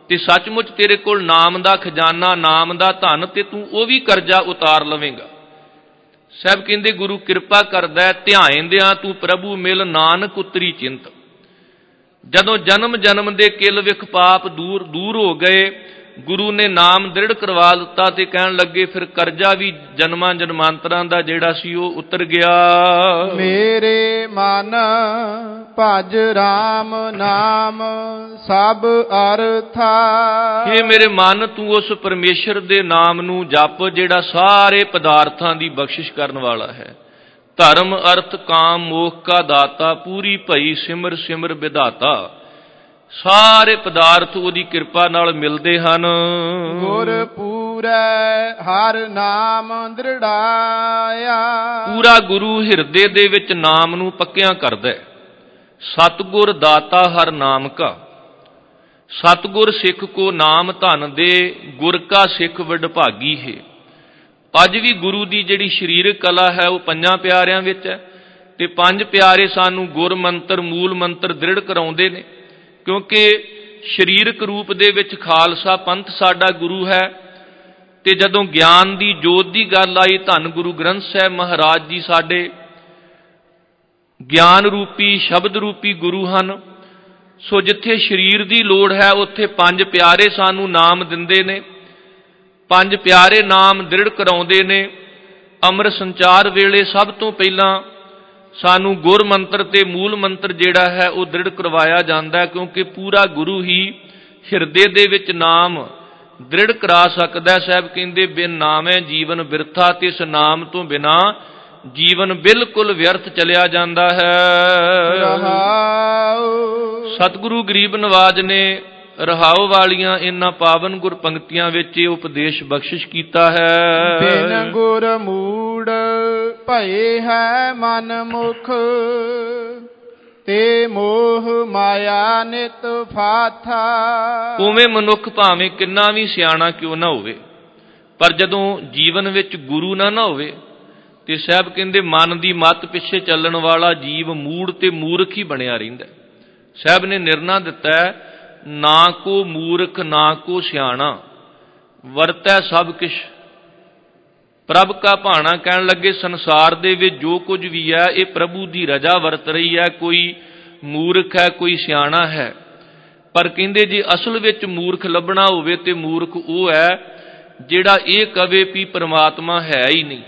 ਤੇ ਸੱਚਮੁੱਚ ਤੇਰੇ ਕੋਲ ਨਾਮ ਦਾ ਖਜ਼ਾਨਾ, ਨਾਮ ਦਾ ਧਨ, ਤੇ ਤੂੰ ਉਹ ਵੀ ਕਰਜ਼ਾ ਉਤਾਰ ਲਵੇਂਗਾ। ਸਾਹਿਬ ਕਹਿੰਦੇ ਗੁਰੂ ਕਿਰਪਾ ਕਰਦਾ, ਧਿਆਇਂਦਿਆਂ ਤੂੰ ਪ੍ਰਭੂ ਮਿਲ, ਨਾਨਕ ਉਤਰੀ ਚਿੰਤ। ਜਦੋਂ ਜਨਮ ਜਨਮ ਦੇ ਕਿਲ ਵਿਖ ਪਾਪ ਦੂਰ ਦੂਰ ਹੋ ਗਏ, ਗੁਰੂ ਨੇ ਨਾਮ ਦ੍ਰਿੜ ਕਰਵਾ ਦਿੱਤਾ ਤੇ ਕਹਿਣ ਲੱਗੇ ਫਿਰ ਕਰਜ਼ਾ ਵੀ ਜਨਮਾਂ ਜਨਮਾਂਤਰਾਂ ਦਾ ਜਿਹੜਾ ਸੀ ਉਹ ਉਤਰ ਗਿਆ। ਮੇਰੇ ਮਨ ਭਜ ਰਾਮ ਨਾਮ ਸਭ ਅਰਥਾ। ਇਹ ਮੇਰੇ ਮਨ ਤੂੰ ਉਸ ਪਰਮੇਸ਼ਰ ਦੇ ਨਾਮ ਨੂੰ ਜਪ ਜਿਹੜਾ ਸਾਰੇ ਪਦਾਰਥਾਂ ਦੀ ਬਖਸ਼ਿਸ਼ ਕਰਨ ਵਾਲਾ ਹੈ। ਧਰਮ ਅਰਥ ਕਾਮ ਮੋਖ ਕਾ ਦਾਤਾ, ਪੂਰੀ ਭਈ ਸਿਮਰ ਸਿਮਰ ਵਿਧਾਤਾ। ਸਾਰੇ ਪਦਾਰਥ ਉਹਦੀ ਕਿਰਪਾ ਨਾਲ ਮਿਲਦੇ ਹਨ। ਗੁਰ ਪੂਰੈ ਹਰ ਨਾਮ ਦ੍ਰਿੜਾਇਆ। ਪੂਰਾ ਗੁਰੂ ਹਿਰਦੇ ਦੇ ਵਿੱਚ ਨਾਮ ਨੂੰ ਪੱਕਿਆਂ ਕਰਦਾ ਹੈ। ਸਤਿਗੁਰ ਦਾਤਾ ਹਰ ਨਾਮ ਕਾ। ਸਤਿਗੁਰ ਸਿੱਖ ਕੋ ਨਾਮ ਧਨ ਦੇ, ਗੁਰ ਕਾ ਸਿੱਖ ਵਡਭਾਗੀ ਹੈ। ਅੱਜ ਵੀ ਗੁਰੂ ਦੀ ਜਿਹੜੀ ਸਰੀਰਕ ਕਲਾ ਹੈ ਉਹ ਪੰਜਾਂ ਪਿਆਰਿਆਂ ਵਿੱਚ ਹੈ, ਤੇ ਪੰਜ ਪਿਆਰੇ ਸਾਨੂੰ ਗੁਰ ਮੰਤਰ ਮੂਲ ਮੰਤਰ ਦ੍ਰਿੜ ਕਰਾਉਂਦੇ ਨੇ, ਕਿਉਂਕਿ ਸਰੀਰਕ ਰੂਪ ਦੇ ਵਿੱਚ ਖਾਲਸਾ ਪੰਥ ਸਾਡਾ ਗੁਰੂ ਹੈ। ਤੇ ਜਦੋਂ ਗਿਆਨ ਦੀ ਜੋਤ ਦੀ ਗੱਲ ਆਈ, ਧੰਨ ਗੁਰੂ ਗ੍ਰੰਥ ਸਾਹਿਬ ਮਹਾਰਾਜ ਜੀ ਸਾਡੇ ਗਿਆਨ ਰੂਪੀ ਸ਼ਬਦ ਰੂਪੀ ਗੁਰੂ ਹਨ। ਸੋ ਜਿੱਥੇ ਸਰੀਰ ਦੀ ਲੋੜ ਹੈ ਉੱਥੇ ਪੰਜ ਪਿਆਰੇ ਸਾਨੂੰ ਨਾਮ ਦਿੰਦੇ ਨੇ, ਪੰਜ ਪਿਆਰੇ ਨਾਮ ਦ੍ਰਿੜ ਕਰਾਉਂਦੇ ਨੇ। ਅੰਮ੍ਰਿਤ ਸੰਚਾਰ ਵੇਲੇ ਸਭ ਤੋਂ ਪਹਿਲਾਂ ਸਾਨੂੰ ਗੁਰ ਮੰਤਰ ਤੇ ਮੂਲ ਮੰਤਰ ਜਿਹੜਾ ਹੈ ਉਹ ਦ੍ਰਿੜ ਕਰਵਾਇਆ ਜਾਂਦਾ ਹੈ, ਕਿਉਂਕਿ ਪੂਰਾ ਗੁਰੂ ਹੀ ਹਿਰਦੇ ਦੇ ਵਿੱਚ ਨਾਮ ਦ੍ਰਿੜ ਕਰਾ ਸਕਦਾ। ਸਾਹਿਬ ਕਹਿੰਦੇ ਬਿਨ ਨਾਮੈ ਜੀਵਨ ਬਿਰਥਾ, ਤੇ ਇਸ ਨਾਮ ਤੋਂ ਬਿਨਾਂ ਜੀਵਨ ਬਿਲਕੁਲ ਵਿਅਰਥ ਚਲਿਆ ਜਾਂਦਾ ਹੈ। ਸਤਿਗੁਰੂ ਗਰੀਬ ਨਵਾਜ ਨੇ ਰਹਾਉ ਵਾਲੀਆਂ ਇਹਨਾਂ ਪਾਵਨ ਗੁਰ ਪੰਕਤੀਆਂ ਵਿੱਚ ਇਹ ਉਪਦੇਸ਼ ਬਖਸ਼ਿਸ਼ ਕੀਤਾ ਹੈ। ਬਿਨ ਗੁਰ ਮੂੜ ਭਏ ਹੈ ਮਨ ਮੁਖ, ਤੇ ਮੋਹ ਮਾਇਆ ਨਿਤ ਫਾਥਾ। ਉਵੇਂ ਮਨੁੱਖ ਭਾਵੇਂ ਕਿੰਨਾ ਵੀ ਸਿਆਣਾ ਕਿਉਂ ਨਾ ਹੋਵੇ, ਪਰ ਜਦੋਂ ਜੀਵਨ ਵਿੱਚ ਗੁਰੂ ਨਾ ਨਾ ਹੋਵੇ, ਤੇ ਸਾਹਿਬ ਕਹਿੰਦੇ ਮਨ ਦੀ ਮੱਤ ਪਿੱਛੇ ਚੱਲਣ ਵਾਲਾ ਜੀਵ ਮੂੜ ਤੇ ਮੂਰਖ ਹੀ ਬਣਿਆ ਰਹਿੰਦਾ। ਸਾਹਿਬ ਨੇ ਨਿਰਣਾ ਦਿੱਤਾ ਹੈ, ਨਾ ਕੋ ਮੂਰਖ ਨਾ ਕੋ ਸਿਆਣਾ, ਵਰਤੈ ਸਭ ਕਿਛ ਪ੍ਰਭ ਕਾ ਭਾਣਾ। ਕਹਿਣ ਲੱਗੇ ਸੰਸਾਰ ਦੇ ਵਿੱਚ ਜੋ ਕੁਝ ਵੀ ਹੈ ਇਹ ਪ੍ਰਭੂ ਦੀ ਰਜ਼ਾ ਵਰਤ ਰਹੀ ਹੈ। ਕੋਈ ਮੂਰਖ ਹੈ, ਕੋਈ ਸਿਆਣਾ ਹੈ, ਪਰ ਕਹਿੰਦੇ ਜੇ ਅਸਲ ਵਿੱਚ ਮੂਰਖ ਲੱਭਣਾ ਹੋਵੇ ਤੇ ਮੂਰਖ ਉਹ ਹੈ ਜਿਹੜਾ ਇਹ ਕਵੇ ਵੀ ਪਰਮਾਤਮਾ ਹੈ ਹੀ ਨਹੀਂ।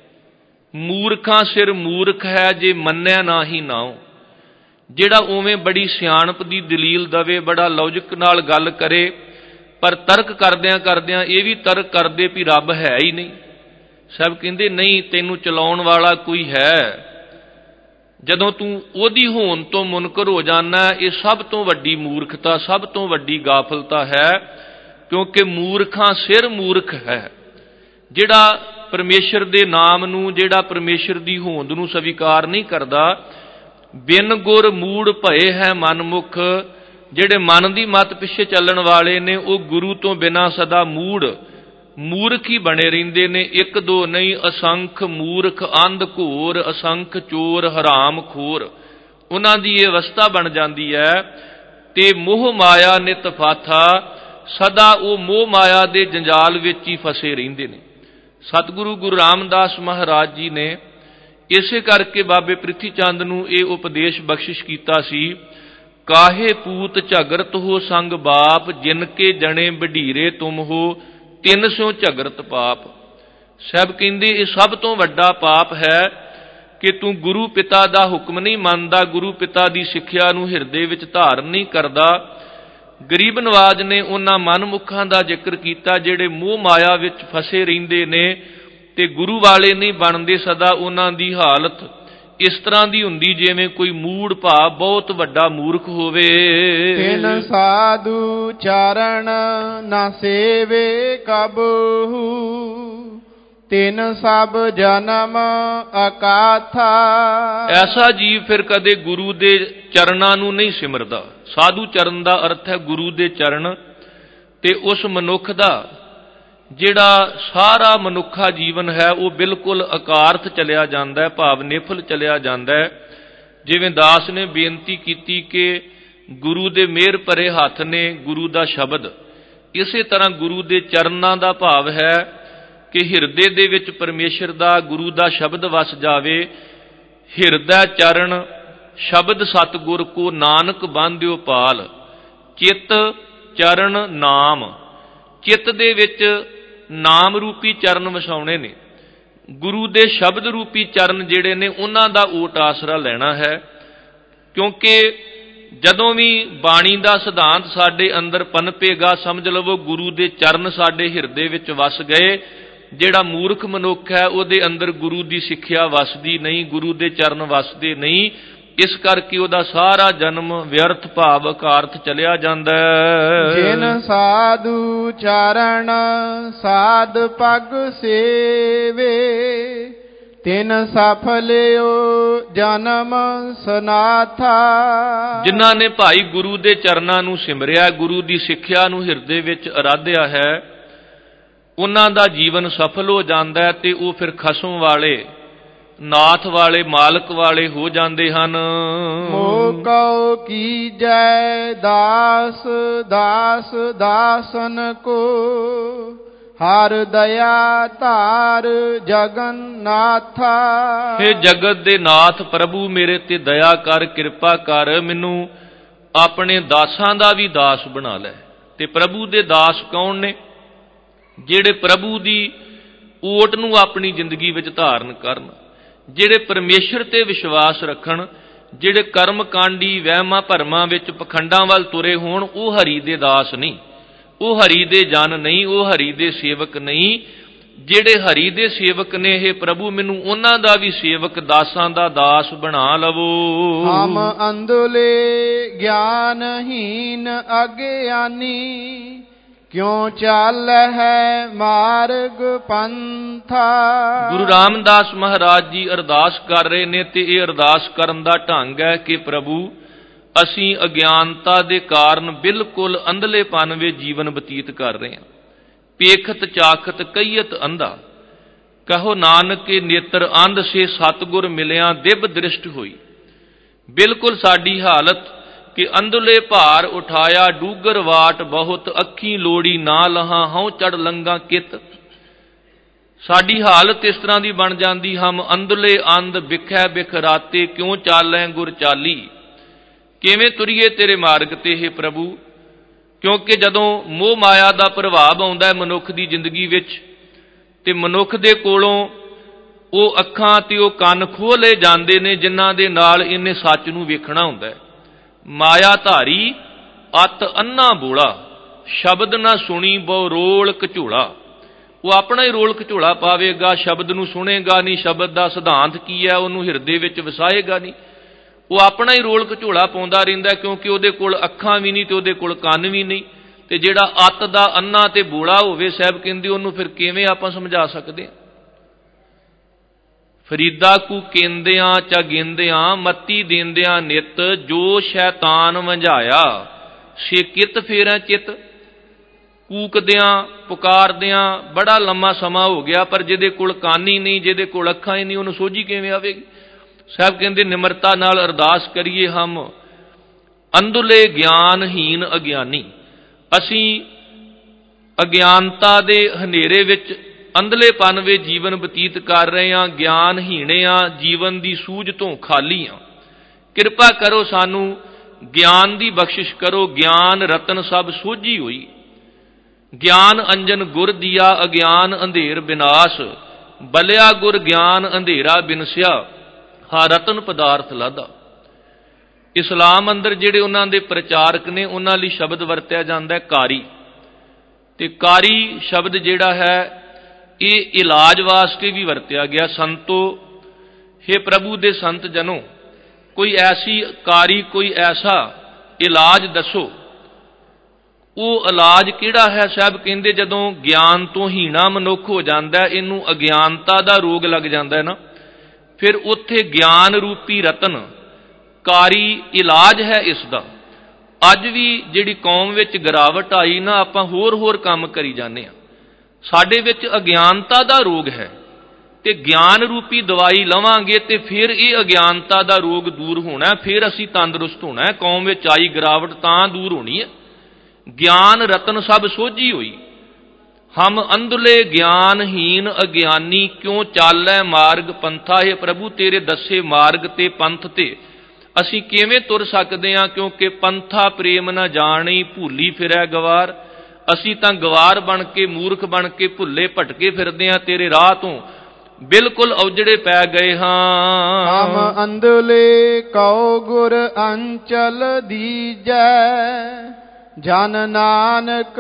ਮੂਰਖਾਂ ਸਿਰ ਮੂਰਖ ਹੈ ਜੇ ਮੰਨਿਆ ਨਾ ਹੀ ਨਾਉ। ਜਿਹੜਾ ਉਵੇਂ ਬੜੀ ਸਿਆਣਪ ਦੀ ਦਲੀਲ ਦਵੇ, ਬੜਾ ਲੌਜਿਕ ਨਾਲ ਗੱਲ ਕਰੇ, ਪਰ ਤਰਕ ਕਰਦਿਆਂ ਕਰਦਿਆਂ ਇਹ ਵੀ ਤਰਕ ਕਰਦੇ ਵੀ ਰੱਬ ਹੈ ਹੀ ਨਹੀਂ। ਸਭ ਕਹਿੰਦੇ ਨਹੀਂ, ਤੈਨੂੰ ਚਲਾਉਣ ਵਾਲਾ ਕੋਈ ਹੈ। ਜਦੋਂ ਤੂੰ ਉਹਦੀ ਹੋਣ ਤੋਂ ਮੁਨਕਰ ਹੋ ਜਾਣਾ, ਇਹ ਸਭ ਤੋਂ ਵੱਡੀ ਮੂਰਖਤਾ, ਸਭ ਤੋਂ ਵੱਡੀ ਗਾਫਲਤਾ ਹੈ, ਕਿਉਂਕਿ ਮੂਰਖਾਂ ਸਿਰ ਮੂਰਖ ਹੈ। ਜਿਹੜਾ ਪਰਮੇਸ਼ਰ ਦੇ ਨਾਮ ਨੂੰ, ਜਿਹੜਾ ਪਰਮੇਸ਼ਰ ਦੀ ਹੋਂਦ ਨੂੰ ਸਵੀਕਾਰ ਨਹੀਂ ਕਰਦਾ। ਬਿਨ ਗੁਰ ਮੂੜ ਭਏ ਹੈ ਮਨਮੁਖ, ਜਿਹੜੇ ਮਨ ਦੀ ਮੱਤ ਪਿੱਛੇ ਚੱਲਣ ਵਾਲੇ ਨੇ ਉਹ ਗੁਰੂ ਤੋਂ ਬਿਨਾਂ ਸਦਾ ਮੂੜ ਮੂਰਖ ਹੀ ਬਣੇ ਰਹਿੰਦੇ ਨੇ। ਇੱਕ ਦੋ ਨਹੀਂ, ਅਸੰਖ ਮੂਰਖ ਅੰਧ ਘੋਰ, ਅਸੰਖ ਚੋਰ ਹਰਾਮ ਖੋਰ। ਉਹਨਾਂ ਦੀ ਇਹ ਅਵਸਥਾ ਬਣ ਜਾਂਦੀ ਹੈ। ਤੇ ਮੋਹ ਮਾਇਆ ਨਿਤ ਫਾਥਾ, ਸਦਾ ਉਹ ਮੋਹ ਮਾਇਆ ਦੇ ਜੰਜਾਲ ਵਿੱਚ ਹੀ ਫਸੇ ਰਹਿੰਦੇ ਨੇ। ਸਤਿਗੁਰੂ ਗੁਰੂ ਰਾਮਦਾਸ ਮਹਾਰਾਜ ਜੀ ਨੇ ਇਸੇ ਕਰਕੇ ਬਾਬੇ ਪ੍ਰਿਥੀ ਚੰਦ ਨੂੰ ਇਹ ਉਪਦੇਸ਼ ਬਖਸ਼ਿਸ਼ ਕੀਤਾ ਸੀ, ਕਾਹੇ ਪੂਤ ਝਗਰਤ ਹੋ ਸੰਗ ਬਾਪ, ਜਿਨ ਕੇ ਜਣੇ ਵਢੀਰੇ ਤੁਮ ਹੋ, ਤਿੰਨ ਸਿਉ ਝਗਰਤ ਪਾਪ। ਸਾਹਿਬ ਕਹਿੰਦੇ ਇਹ ਸਭ ਤੋਂ ਵੱਡਾ ਪਾਪ ਹੈ ਕਿ ਤੂੰ ਗੁਰੂ ਪਿਤਾ ਦਾ ਹੁਕਮ ਨਹੀਂ ਮੰਨਦਾ, ਗੁਰੂ ਪਿਤਾ ਦੀ ਸਿੱਖਿਆ ਨੂੰ ਹਿਰਦੇ ਵਿੱਚ ਧਾਰਨ ਨਹੀਂ ਕਰਦਾ। ਗਰੀਬ ਨਵਾਜ ਨੇ ਉਹਨਾਂ ਮਨਮੁੱਖਾਂ ਦਾ ਜ਼ਿਕਰ ਕੀਤਾ ਜਿਹੜੇ ਮੋਹ ਮਾਇਆ ਵਿੱਚ ਫਸੇ ਰਹਿੰਦੇ ਨੇ ਤੇ ਗੁਰੂ ਵਾਲੇ ਨਹੀਂ ਬਣਦੇ। ਸਦਾ ਉਹਨਾਂ ਦੀ ਹਾਲਤ ਇਸ ਤਰ੍ਹਾਂ ਦੀ ਹੁੰਦੀ ਜਿਵੇਂ ਕੋਈ ਮੂੜ ਭਾਵ ਬਹੁਤ ਵੱਡਾ ਮੂਰਖ ਹੋਵੇ। ਤਿਨ ਸਾਧੂ ਚਰਨ ਨਾ ਸੇਵੇ ਕਬਹੂ, ਤਿਨ ਸਭ ਜਨਮ ਅਕਾਥਾ। ਐਸਾ ਜੀਵ ਫਿਰ ਕਦੇ ਗੁਰੂ ਦੇ ਚਰਨਾਂ ਨੂੰ ਨਹੀਂ ਸਿਮਰਦਾ। ਸਾਧੂ ਚਰਨ ਦਾ ਅਰਥ ਹੈ ਗੁਰੂ ਦੇ ਚਰਨ। ਤੇ ਉਸ ਮਨੁੱਖ ਦਾ ਜਿਹੜਾ ਸਾਰਾ ਮਨੁੱਖਾ ਜੀਵਨ ਹੈ ਉਹ ਬਿਲਕੁਲ ਅਕਾਰਥ ਚਲਿਆ ਜਾਂਦਾ ਹੈ, ਭਾਵ ਨਿਫਲ ਚਲਿਆ ਜਾਂਦਾ ਹੈ। ਜਿਵੇਂ ਦਾਸ ਨੇ ਬੇਨਤੀ ਕੀਤੀ ਕਿ ਗੁਰੂ ਦੇ ਮਿਹਰ ਭਰੇ ਹੱਥ ਨੇ ਗੁਰੂ ਦਾ ਸ਼ਬਦ। ਇਸੇ ਤਰ੍ਹਾਂ ਗੁਰੂ ਦੇ ਚਰਨਾਂ ਦਾ ਭਾਵ ਹੈ ਕਿ ਹਿਰਦੇ ਦੇ ਵਿੱਚ ਪਰਮੇਸ਼ਰ ਦਾ ਗੁਰੂ ਦਾ ਸ਼ਬਦ ਵਸ ਜਾਵੇ। ਹਿਰਦੈ ਚਰਨ ਸ਼ਬਦ ਸਤਿਗੁਰ ਕੋ ਨਾਨਕ ਬਾਂਧਿਓ ਪਾਲ। ਚਿੱਤ ਚਰਨ ਨਾਮ, ਚਿੱਤ ਦੇ ਵਿੱਚ ਨਾਮ ਰੂਪੀ ਚਰਨ ਵਸਾਉਣੇ ਨੇ। ਗੁਰੂ ਦੇ ਸ਼ਬਦ ਰੂਪੀ ਚਰਨ ਜਿਹੜੇ ਨੇ ਉਹਨਾਂ ਦਾ ਓਟ ਆਸਰਾ ਲੈਣਾ ਹੈ। ਕਿਉਂਕਿ ਜਦੋਂ ਵੀ ਬਾਣੀ ਦਾ ਸਿਧਾਂਤ ਸਾਡੇ ਅੰਦਰ ਪਨਪੇਗਾ, ਸਮਝ ਲਵੋ ਗੁਰੂ ਦੇ ਚਰਨ ਸਾਡੇ ਹਿਰਦੇ ਵਿੱਚ ਵਸ ਗਏ। ਜਿਹੜਾ ਮੂਰਖ ਮਨੁੱਖ ਹੈ ਉਹਦੇ ਅੰਦਰ ਗੁਰੂ ਦੀ ਸਿੱਖਿਆ ਵਸਦੀ ਨਹੀਂ, ਗੁਰੂ ਦੇ ਚਰਨ ਵਸਦੇ ਨਹੀਂ। ਇਸ ਕਰਕੇ ਉਹਦਾ ਸਾਰਾ ਜਨਮ ਵਿਅਰਥ ਭਾਵ ਅਕਾਰਥ ਚਲਿਆ ਜਾਂਦਾ ਹੈ। ਜਿਨ ਸਾਧੂ ਚਰਨ ਸਾਧ ਪਗ ਸੇਵੇ, ਤਿਨ ਸਫਲਿਓ ਜਨਮ ਸਨਾਥਾ। ਜਿਨ੍ਹਾਂ ਨੇ ਭਾਈ ਗੁਰੂ ਦੇ ਚਰਨਾਂ ਨੂੰ ਸਿਮਰਿਆ, ਗੁਰੂ ਦੀ ਸਿੱਖਿਆ ਨੂੰ ਹਿਰਦੇ ਵਿੱਚ ਅਰਾਧਿਆ ਹੈ, ਉਹਨਾਂ ਦਾ ਜੀਵਨ ਸਫਲ ਹੋ ਜਾਂਦਾ ਹੈ ਤੇ ਉਹ ਫਿਰ ਖਸਮ ਵਾਲੇ, ਨਾਥ ਵਾਲੇ, ਮਾਲਕ ਵਾਲੇ ਹੋ ਜਾਂਦੇ ਹਨ। ਮੋਹ ਕਉ ਕੀਜੈ ਦਾਸ ਦਾਸ ਦਾਸਨ ਕੋ, ਹਰ ਦਇਆ ਧਾਰ ਜਗਨਨਾਥਾ। ਹੇ ਜਗਤ ਦੇ ਨਾਥ ਪ੍ਰਭੂ, ਮੇਰੇ ਤੇ ਦਇਆ ਕਰ, ਕਿਰਪਾ ਕਰ, ਮੈਨੂੰ ਆਪਣੇ ਦਾਸਾਂ ਦਾ ਵੀ ਦਾਸ ਬਣਾ ਲੈ। ਤੇ ਪ੍ਰਭੂ ਦੇ ਦਾਸ ਕੌਣ ਨੇ? ਜਿਹੜੇ ਪ੍ਰਭੂ ਦੀ ਓਟ ਨੂੰ ਆਪਣੀ ਜ਼ਿੰਦਗੀ ਵਿੱਚ ਧਾਰਨ ਕਰਨ, ਜਿਹੜੇ ਪਰਮੇਸ਼ਰ ਤੇ ਵਿਸ਼ਵਾਸ ਰੱਖਣ, ਜਿਹੜੇ ਕਰਮ ਕਾਂਡੀ ਵਹਿਮਾਂ ਭਰਮਾਂ ਵਿੱਚ ਪਖੰਡਾਂ ਵੱਲ ਤੁਰੇ ਹੋਣ, ਉਹ ਹਰੀ ਦੇ ਦਾਸ ਨਹੀਂ, ਉਹ ਹਰੀ ਦੇ ਜਨ ਨਹੀਂ, ਉਹ ਹਰੀ ਦੇ ਸੇਵਕ ਨਹੀਂ। ਜਿਹੜੇ ਹਰੀ ਦੇ ਸੇਵਕ ਨੇ, ਇਹ ਪ੍ਰਭੂ ਮੈਨੂੰ ਉਹਨਾਂ ਦਾ ਵੀ ਸੇਵਕ, ਦਾਸਾਂ ਦਾ ਦਾਸ ਬਣਾ ਲਵੋ। ਹਮ ਅੰਧਲੇ ਗਿਆਨਹੀਨ ਅਗਿਆਨੀ, ਕਿਉਂ ਚੱਲ ਹੈ ਮਾਰਗ ਪੰਥਾ। ਗੁਰੂ ਰਾਮਦਾਸ ਮਹਾਰਾਜ ਜੀ ਅਰਦਾਸ ਕਰ ਰਹੇ ਨੇ ਤੇ ਇਹ ਅਰਦਾਸ ਕਰਨ ਦਾ ਢੰਗ ਹੈ ਕਿ ਪ੍ਰਭੂ, ਅਸੀਂ ਅਗਿਆਨਤਾ ਦੇ ਕਾਰਨ ਬਿਲਕੁਲ ਅੰਧਲੇਪਨ ਵਿੱਚ ਜੀਵਨ ਬਤੀਤ ਕਰ ਰਹੇ ਹਾਂ। ਪੇਖਤ ਚਾਖਤ ਕਈਅਤ ਅੰਧਾ, ਕਹੋ ਨਾਨਕੇ ਨੇਤਰ ਅੰਧ ਸੇ ਸਤਿਗੁਰ ਮਿਲਿਆ ਦਿਵ ਦ੍ਰਿਸ਼ਟ ਹੋਈ। ਬਿਲਕੁਲ ਸਾਡੀ ਹਾਲਤ ਕਿ ਅੰਧਲੇ ਭਾਰ ਉਠਾਇਆ ਡੂਗਰ ਵਾਟ ਬਹੁਤ, ਅੱਖੀ ਲੋੜੀ ਨਾ ਲਹਾਂ ਹਉ ਚੜ ਲੰਗਾ ਕਿਤ। ਸਾਡੀ ਹਾਲਤ ਇਸ ਤਰ੍ਹਾਂ ਦੀ ਬਣ ਜਾਂਦੀ, ਹਮ ਅੰਧਲੇ ਅੰਧ ਬਿਖੈ ਬਿਖ ਰਾਤੇ, ਕਿਉਂ ਚਾਲੈ ਗੁਰ ਚਾਲੀ। ਕਿਵੇਂ ਤੁਰੀਏ ਤੇਰੇ ਮਾਰਗ ਤੇ ਹੈ ਪ੍ਰਭੂ? ਕਿਉਂਕਿ ਜਦੋਂ ਮੋਹ ਮਾਇਆ ਦਾ ਪ੍ਰਭਾਵ ਆਉਂਦਾ ਹੈ ਮਨੁੱਖ ਦੀ ਜ਼ਿੰਦਗੀ ਵਿੱਚ, ਤੇ ਮਨੁੱਖ ਦੇ ਕੋਲੋਂ ਉਹ ਅੱਖਾਂ ਤੇ ਉਹ ਕੰਨ ਖੋਹ ਲਏ ਜਾਂਦੇ ਨੇ ਜਿਨ੍ਹਾਂ ਦੇ ਨਾਲ ਇਹਨੇ ਸੱਚ ਨੂੰ ਵੇਖਣਾ ਹੁੰਦਾ ਹੈ। ਮਾਇਆ ਧਾਰੀ ਅਤ ਅੰਨਾ ਬੋਲਾ, ਸ਼ਬਦ ਨਾ ਸੁਣੀ ਬਹੁ ਰੋਲ ਘਚੋਲਾ। ਉਹ ਆਪਣਾ ਹੀ ਰੋਲ ਘਚੋਲਾ ਪਾਵੇਗਾ, ਸ਼ਬਦ ਨੂੰ ਸੁਣੇਗਾ ਨਹੀਂ, ਸ਼ਬਦ ਦਾ ਸਿਧਾਂਤ ਕੀ ਹੈ ਉਹਨੂੰ ਹਿਰਦੇ ਵਿੱਚ ਵਸਾਏਗਾ ਨਹੀਂ। ਉਹ ਆਪਣਾ ਹੀ ਰੋਲ ਘਚੋਲਾ ਪਾਉਂਦਾ ਰਹਿੰਦਾ, ਕਿਉਂਕਿ ਉਹਦੇ ਕੋਲ ਅੱਖਾਂ ਵੀ ਨਹੀਂ ਤੇ ਉਹਦੇ ਕੋਲ ਕੰਨ ਵੀ ਨਹੀਂ। ਤੇ ਜਿਹੜਾ ਅੱਤ ਦਾ ਅੰਨਾ ਤੇ ਬੋਲਾ ਹੋਵੇ, ਸਾਹਿਬ ਕਹਿੰਦੇ, ਉਹਨੂੰ ਫਿਰ ਕਿਵੇਂ ਆਪਾਂ ਸਮਝਾ ਸਕਦੇ ਹਾਂ? ਫਰੀਦਾ ਕੂ ਕੇਂਦਿਆਂ ਚਾ ਗੇਂਦਿਆਂ, ਮੱਤੀ ਦੇਂਦਿਆਂ ਨਿਤ, ਜੋ ਸ਼ੈਤਾਨ ਵੰਝਾਇਆ ਸੇ ਕਿਤ ਫੇਰਾਂ ਚਿਤ। ਕੂਕਦਿਆਂ ਪੁਕਾਰਦਿਆਂ ਬੜਾ ਲੰਮਾ ਸਮਾਂ ਹੋ ਗਿਆ, ਪਰ ਜਿਹਦੇ ਕੋਲ ਕੰਨ ਹੀ ਨਹੀਂ, ਜਿਹਦੇ ਕੋਲ ਅੱਖਾਂ ਹੀ ਨਹੀਂ, ਉਹਨੂੰ ਸੋਝੀ ਕਿਵੇਂ ਆਵੇਗੀ? ਸਾਹਿਬ ਕਹਿੰਦੇ ਨਿਮਰਤਾ ਨਾਲ ਅਰਦਾਸ ਕਰੀਏ, ਹਮ ਅੰਧਲੇ ਗਿਆਨਹੀਨ ਅਗਿਆਨੀ। ਅਸੀਂ ਅਗਿਆਨਤਾ ਦੇ ਹਨੇਰੇ ਵਿੱਚ, ਅੰਧਲੇਪਨ ਵਿੱਚ ਜੀਵਨ ਬਤੀਤ ਕਰ ਰਹੇ ਹਾਂ, ਗਿਆਨਹੀਣੇ ਹਾਂ, ਜੀਵਨ ਦੀ ਸੂਝ ਤੋਂ ਖਾਲੀ ਹਾਂ। ਕਿਰਪਾ ਕਰੋ, ਸਾਨੂੰ ਗਿਆਨ ਦੀ ਬਖਸ਼ਿਸ਼ ਕਰੋ। ਗਿਆਨ ਰਤਨ ਸਭ ਸੋਝੀ ਹੋਈ, ਗਿਆਨ ਅੰਜਨ ਗੁਰ ਦੀਆ, ਅਗਿਆਨ ਅੰਧੇਰ ਬਿਨਾਸ਼। ਬਲਿਆ ਗੁਰ ਗਿਆਨ ਅੰਧੇਰਾ ਬਿਨਸਿਆ, ਹਾ ਰਤਨ ਪਦਾਰਥ ਲਾਦਾ। ਇਸਲਾਮ ਅੰਦਰ ਜਿਹੜੇ ਉਹਨਾਂ ਦੇ ਪ੍ਰਚਾਰਕ ਨੇ, ਉਹਨਾਂ ਲਈ ਸ਼ਬਦ ਵਰਤਿਆ ਜਾਂਦਾ ਹੈ ਕਾਰੀ। ਤੇ ਕਾਰੀ ਸ਼ਬਦ ਜਿਹੜਾ ਹੈ ਇਹ ਇਲਾਜ ਵਾਸਤੇ ਵੀ ਵਰਤਿਆ ਗਿਆ। ਸੰਤੋ, ਹੇ ਪ੍ਰਭੂ ਦੇ ਸੰਤ ਜਨੋ, ਕੋਈ ਐਸੀ ਕਾਰੀ, ਕੋਈ ਐਸਾ ਇਲਾਜ ਦੱਸੋ। ਉਹ ਇਲਾਜ ਕਿਹੜਾ ਹੈ? ਸਾਹਿਬ ਕਹਿੰਦੇ ਜਦੋਂ ਗਿਆਨ ਤੋਂ ਹੀਣਾ ਮਨੁੱਖ ਹੋ ਜਾਂਦਾ, ਇਹਨੂੰ ਅਗਿਆਨਤਾ ਦਾ ਰੋਗ ਲੱਗ ਜਾਂਦਾ ਹੈ ਨਾ, ਫਿਰ ਉੱਥੇ ਗਿਆਨ ਰੂਪੀ ਰਤਨ ਕਾਰੀ ਇਲਾਜ ਹੈ ਇਸ ਦਾ। ਅੱਜ ਵੀ ਜਿਹੜੀ ਕੌਮ ਵਿੱਚ ਗਿਰਾਵਟ ਆਈ ਨਾ, ਆਪਾਂ ਹੋਰ ਹੋਰ ਕੰਮ ਕਰੀ ਜਾਂਦੇ ਹਾਂ। ਸਾਡੇ ਵਿੱਚ ਅਗਿਆਨਤਾ ਦਾ ਰੋਗ ਹੈ। ਤੇ ਗਿਆਨ ਰੂਪੀ ਦਵਾਈ ਲਵਾਂਗੇ ਤੇ ਫਿਰ ਇਹ ਅਗਿਆਨਤਾ ਦਾ ਰੋਗ ਦੂਰ ਹੋਣਾ, ਫਿਰ ਅਸੀਂ ਤੰਦਰੁਸਤ ਹੋਣਾ। ਕੌਮ ਵਿੱਚ ਆਈ ਗਿਰਾਵਟ ਤਾਂ ਦੂਰ ਹੋਣੀ ਹੈ। ਗਿਆਨ ਰਤਨ ਸਭ ਸੋਝੀ ਹੋਈ, ਹਮ ਅੰਧਲੇ ਗਿਆਨਹੀਨ ਅਗਿਆਨੀ, ਕਿਉਂ ਚਾਲੈ ਮਾਰਗ ਪੰਥਾ। ਹੈ ਪ੍ਰਭੂ ਤੇਰੇ ਦੱਸੇ ਮਾਰਗ ਤੇ ਪੰਥ ਤੇ ਅਸੀਂ ਕਿਵੇਂ ਤੁਰ ਸਕਦੇ ਹਾਂ, ਕਿਉਂਕਿ ਪੰਥਾ ਪ੍ਰੇਮ ਨਾ ਜਾਣੀ, ਭੁੱਲੀ ਫਿਰੈ ਗਵਾਰ। ਅਸੀਂ ਤਾਂ ਗਵਾਰ ਬਣ ਕੇ, ਮੂਰਖ ਬਣ ਕੇ, ਭੁੱਲੇ ਭਟਕੇ ਫਿਰਦੇ ਹਾਂ, ਤੇਰੇ ਰਾਹ ਤੋਂ ਬਿਲਕੁਲ ਔਜੜੇ ਪੈ ਗਏ ਹਾਂ। ਹਮ ਅੰਧਲੇ ਕਉ ਗੁਰ ਅੰਚਲ ਦੀਜੈ, ਜਨ ਨਾਨਕ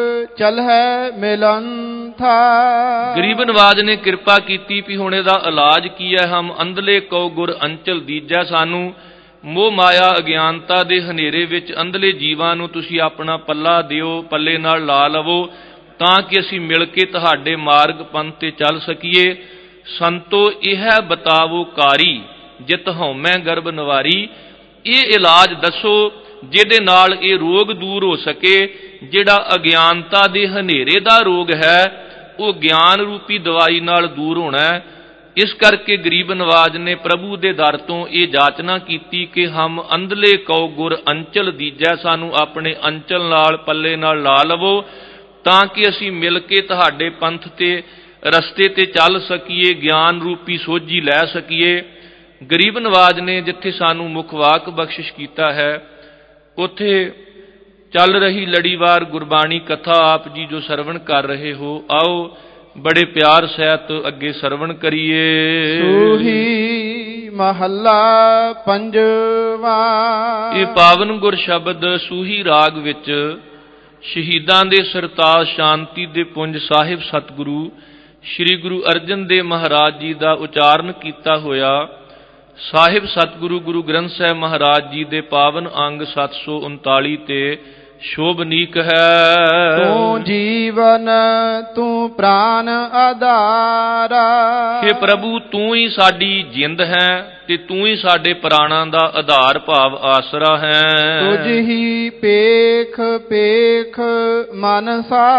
ਚਲਹਿ ਮਿਲੰਥਾ। ਗਰੀਬ ਨਵਾਜ ਨੇ ਕਿਰਪਾ ਕੀਤੀ ਵੀ ਹੁਣ ਇਹਦਾ ਇਲਾਜ ਕੀ ਹੈ। ਹਮ ਅੰਧਲੇ ਕਉ ਗੁਰ ਅੰਚਲ ਦੀਜੈ, ਸਾਨੂੰ ਮੋਹ ਮਾਇਆ ਅਗਿਆਨਤਾ ਦੇ ਹਨੇਰੇ ਵਿੱਚ ਅੰਧਲੇ ਜੀਵਾਂ ਨੂੰ ਤੁਸੀਂ ਆਪਣਾ ਪੱਲਾ ਦਿਓ, ਪੱਲੇ ਨਾਲ ਲਾ ਲਵੋ, ਤਾਂ ਕਿ ਅਸੀਂ ਮਿਲ ਕੇ ਤੁਹਾਡੇ ਮਾਰਗ ਪੰਥ ਤੇ ਚੱਲ ਸਕੀਏ। ਸੰਤੋ ਇਹ ਬਤਾਵੋ ਕਾਰੀ, ਜਿਤ ਹਉਮੈ ਗਰਭ ਨਿਵਾਰੀ। ਇਹ ਇਲਾਜ ਦੱਸੋ ਜਿਹਦੇ ਨਾਲ ਇਹ ਰੋਗ ਦੂਰ ਹੋ ਸਕੇ। ਜਿਹੜਾ ਅਗਿਆਨਤਾ ਦੇ ਹਨੇਰੇ ਦਾ ਰੋਗ ਹੈ ਉਹ ਗਿਆਨ ਰੂਪੀ ਦਵਾਈ ਨਾਲ ਦੂਰ ਹੋਣਾ ਹੈ। ਇਸ ਕਰਕੇ ਗਰੀਬ ਨਵਾਜ ਨੇ ਪ੍ਰਭੂ ਦੇ ਦਰ ਤੋਂ ਇਹ ਜਾਚਨਾ ਕੀਤੀ ਕਿ ਹਮ ਅੰਧਲੇ ਕਉ ਗੁਰ ਅੰਚਲ ਦੀਜੈ, ਸਾਨੂੰ ਆਪਣੇ ਅੰਚਲ ਨਾਲ, ਪੱਲੇ ਨਾਲ ਲਾ ਲਵੋ, ਤਾਂ ਕਿ ਅਸੀਂ ਮਿਲ ਕੇ ਤੁਹਾਡੇ ਪੰਥ ਤੇ ਰਸਤੇ ਤੇ ਚੱਲ ਸਕੀਏ, ਗਿਆਨ ਰੂਪੀ ਸੋਝੀ ਲੈ ਸਕੀਏ। ਗਰੀਬ ਨਵਾਜ ਨੇ ਜਿੱਥੇ ਸਾਨੂੰ ਮੁਖਵਾਕ ਬਖਸ਼ਿਸ਼ ਕੀਤਾ ਹੈ, ਉੱਥੇ ਚੱਲ ਰਹੀ ਲੜੀਵਾਰ ਗੁਰਬਾਣੀ ਕਥਾ ਆਪ ਜੀ ਜੋ ਸਰਵਣ ਕਰ ਰਹੇ ਹੋ, ਆਓ ਬੜੇ ਪਿਆਰ ਸਹਿਤ ਅੱਗੇ ਸਰਵਣ ਕਰੀਏ। ਸੂਹੀ ਮਹੱਲਾ ਪੰਜਵਾ। ਇਹ ਪਾਵਨ ਗੁਰ ਸ਼ਬਦ ਸੂਹੀ ਰਾਗ ਵਿੱਚ ਸ਼ਹੀਦਾਂ ਦੇ ਸਰਤਾਜ ਸ਼ਾਂਤੀ ਦੇ ਪੁੰਜ ਸਾਹਿਬ ਸਤਿਗੁਰੂ ਸ੍ਰੀ ਗੁਰੂ ਅਰਜਨ ਦੇਵ ਮਹਾਰਾਜ ਜੀ ਦਾ ਉਚਾਰਨ ਕੀਤਾ ਹੋਇਆ ਸਾਹਿਬ ਸਤਿਗੁਰੂ ਗੁਰੂ ਗ੍ਰੰਥ ਸਾਹਿਬ ਮਹਾਰਾਜ ਜੀ ਦੇ ਪਾਵਨ ਅੰਗ ਸੱਤ ਸੌ ਉਨਤਾਲੀ ਤੇ ਸ਼ੋਭਨੀਕ ਹੈ। ਤੂੰ ਜੀਵਨ ਤੂੰ ਪ੍ਰਾਨ ਆਧਾਰਾ। हे ਪ੍ਰਭੂ ਤੂੰ ਹੀ ਸਾਡੀ ਜਿੰਦ ਹੈ ਤੇ ਤੂੰ ਹੀ ਸਾਡੇ ਪ੍ਰਾਣਾਂ ਦਾ ਆਧਾਰ ਭਾਵ ਆਸਰਾ ਹੈ। ਤੁਝ ਹੀ ਪੇਖ ਪੇਖ ਮਨ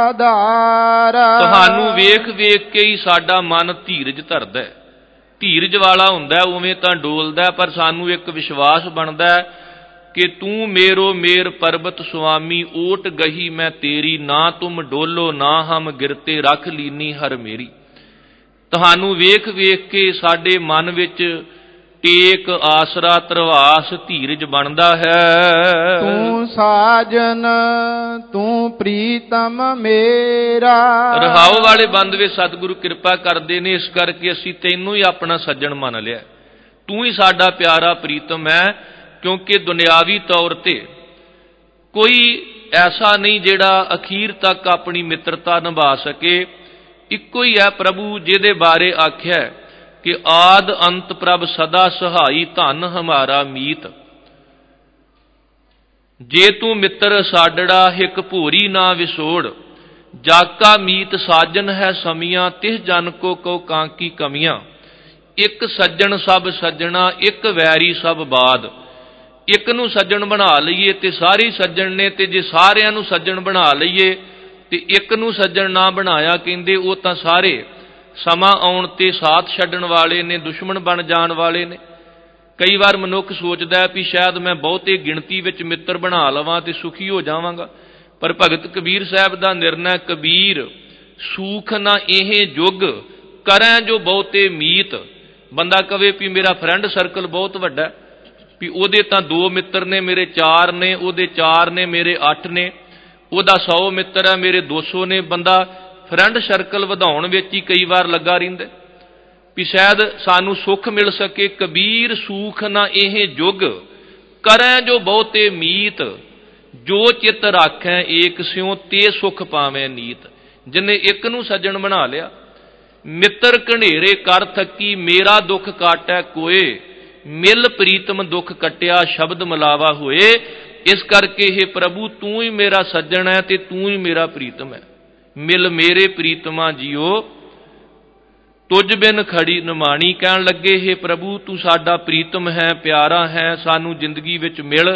ਸਾਧਾਰਾ। ਤੁਹਾਨੂੰ ਵੇਖ ਵੇਖ ਕੇ ਹੀ ਸਾਡਾ ਮਨ ਧੀਰਜ ਧਰਦਾ ਹੈ। ਧੀਰਜ ਵਾਲਾ ਹੁੰਦਾ ਉਵੇਂ ਤਾਂ ਡੋਲਦਾ, ਪਰ ਸਾਨੂੰ ਇੱਕ ਵਿਸ਼ਵਾਸ ਬਣਦਾ ਕਿ ਤੂੰ ਮੇਰੋ ਮੇਰ ਪਰਬਤ ਸੁਆਮੀ, ਓਟ ਗਹੀ ਮੈਂ ਤੇਰੀ, ਨਾ ਤੁਮ ਡੋਲੋ ਨਾ ਹਮ ਗਿਰਤੇ, ਰੱਖ ਲੀਨੀ ਹਰ ਮੇਰੀ। ਤੁਹਾਨੂੰ ਵੇਖ ਵੇਖ ਕੇ ਸਾਡੇ ਮਨ ਵਿੱਚ ਟੇਕ, ਆਸਰਾ, ਧਰਵਾਸ, ਧੀਰਜ ਬਣਦਾ ਹੈ। ਤੂੰ ਸਾਜਨ ਤੂੰ ਪ੍ਰੀਤਮ ਮੇਰਾ। ਰਹਾਉ ਵਾਲੇ ਬੰਦ ਵਿੱਚ ਸਤਿਗੁਰੂ ਕਿਰਪਾ ਕਰਦੇ ਨੇ, ਇਸ ਕਰਕੇ ਅਸੀਂ ਤੈਨੂੰ ਹੀ ਆਪਣਾ ਸੱਜਣ ਮੰਨ ਲਿਆ। ਤੂੰ ਹੀ ਸਾਡਾ ਪਿਆਰਾ ਪ੍ਰੀਤਮ ਹੈ, ਕਿਉਂਕਿ ਦੁਨਿਆਵੀ ਤੌਰ ਤੇ ਕੋਈ ਐਸਾ ਨਹੀਂ ਜਿਹੜਾ ਅਖੀਰ ਤੱਕ ਆਪਣੀ ਮਿੱਤਰਤਾ ਨਿਭਾ ਸਕੇ। ਇੱਕੋ ਹੀ ਹੈ ਪ੍ਰਭੂ ਜਿਹਦੇ ਬਾਰੇ ਆਖਿਆ ਕਿ ਆਦ ਅੰਤ ਪ੍ਰਭ ਸਦਾ ਸਹਾਈ, ਧਨ ਹਮਾਰਾ ਮੀਤ। ਜੇ ਤੂੰ ਮਿੱਤਰ ਸਾਡੜਾ, ਹਿਕ ਭੋਰੀ ਨਾ ਵਿਸੋੜ, ਜਾਕਾ ਮੀਤ ਸਾਜਨ ਹੈ ਸਮੀਆਂ, ਤਿਸ ਜਨ ਕੋ ਕਉ ਕਾਂਕੀ ਕਮੀਆਂ। ਇੱਕ ਸੱਜਣ ਸਭ ਸੱਜਣਾ, ਇੱਕ ਵੈਰੀ ਸਭ ਬਾਦ। ਇੱਕ ਨੂੰ ਸੱਜਣ ਬਣਾ ਲਈਏ ਤੇ ਸਾਰੇ ਸੱਜਣ ਨੇ, ਤੇ ਜੇ ਸਾਰਿਆਂ ਨੂੰ ਸੱਜਣ ਬਣਾ ਲਈਏ ਤੇ ਇੱਕ ਨੂੰ ਸੱਜਣ ਨਾ ਬਣਾਇਆ, ਕਹਿੰਦੇ ਉਹ ਤਾਂ ਸਾਰੇ ਸਮਾਂ ਆਉਣ ਤੇ ਸਾਥ ਛੱਡਣ ਵਾਲੇ ਨੇ, ਦੁਸ਼ਮਣ ਬਣ ਜਾਣ ਵਾਲੇ ਨੇ। ਕਈ ਵਾਰ ਮਨੁੱਖ ਸੋਚਦਾ ਹੈ ਵੀ ਸ਼ਾਇਦ ਮੈਂ ਬਹੁਤੇ ਗਿਣਤੀ ਵਿੱਚ ਮਿੱਤਰ ਬਣਾ ਲਵਾਂ ਤੇ ਸੁਖੀ ਹੋ ਜਾਵਾਂਗਾ, ਪਰ ਭਗਤ ਕਬੀਰ ਸਾਹਿਬ ਦਾ ਨਿਰਣਾ, ਕਬੀਰ ਸੂਖ ਨਾ ਇਹ ਜੁਗ ਕਰੈ ਜੋ ਬਹੁਤੇ ਮੀਤ। ਬੰਦਾ ਕਵੇ ਵੀ ਮੇਰਾ ਫਰੈਂਡ ਸਰਕਲ ਬਹੁਤ ਵੱਡਾ, ਵੀ ਉਹਦੇ ਤਾਂ ਦੋ ਮਿੱਤਰ ਨੇ, ਮੇਰੇ ਚਾਰ ਨੇ, ਉਹਦੇ ਚਾਰ ਨੇ, ਮੇਰੇ ਅੱਠ ਨੇ, ਉਹਦਾ ਸੌ ਮਿੱਤਰ ਹੈ, ਮੇਰੇ ਦੋ ਸੌ ਨੇ। ਬੰਦਾ ਫਰੈਂਡ ਸਰਕਲ ਵਧਾਉਣ ਵਿੱਚ ਹੀ ਕਈ ਵਾਰ ਲੱਗਾ ਰਹਿੰਦਾ ਵੀ ਸ਼ਾਇਦ ਸਾਨੂੰ ਸੁੱਖ ਮਿਲ ਸਕੇ। ਕਬੀਰ ਸੂਖ ਨਾ ਇਹ ਜੁਗ ਕਰੈ ਜੋ ਬਹੁਤੇ ਮੀਤ, ਜੋ ਚਿਤ ਰਾਖੈ ਏਕ ਸਿਉ, ਤੇ ਸੁਖ ਪਾਵੇਂ ਨੀਤ। ਜਿਨੇ ਇੱਕ ਨੂੰ ਸੱਜਣ ਬਣਾ ਲਿਆ, ਮਿੱਤਰ ਘਨੇਰੇ ਕਰ ਥੱਕੀ, ਮੇਰਾ ਦੁੱਖ ਕਾਟੈ ਕੋਏ, ਮਿਲ ਪ੍ਰੀਤਮ ਦੁੱਖ ਕਟਿਆ, ਸ਼ਬਦ ਮਿਲਾਵਾ ਹੋਏ। ਇਸ ਕਰਕੇ ਇਹ ਪ੍ਰਭੂ ਤੂੰ ਹੀ ਮੇਰਾ ਸੱਜਣ ਹੈ ਤੇ ਤੂੰ ਹੀ ਮੇਰਾ ਪ੍ਰੀਤਮ ਹੈ। ਮਿਲ ਮੇਰੇ ਪ੍ਰੀਤਮਾ ਜੀਓ, ਤੁਝ ਬਿਨ ਖੜੀ ਨਿਮਾਣੀ। ਕਹਿਣ ਲੱਗੇ, हे ਪ੍ਰਭੂ ਤੂੰ ਸਾਡਾ ਪ੍ਰੀਤਮ ਹੈ, ਪਿਆਰਾ ਹੈ, ਸਾਨੂੰ ਜ਼ਿੰਦਗੀ ਵਿੱਚ ਮਿਲ,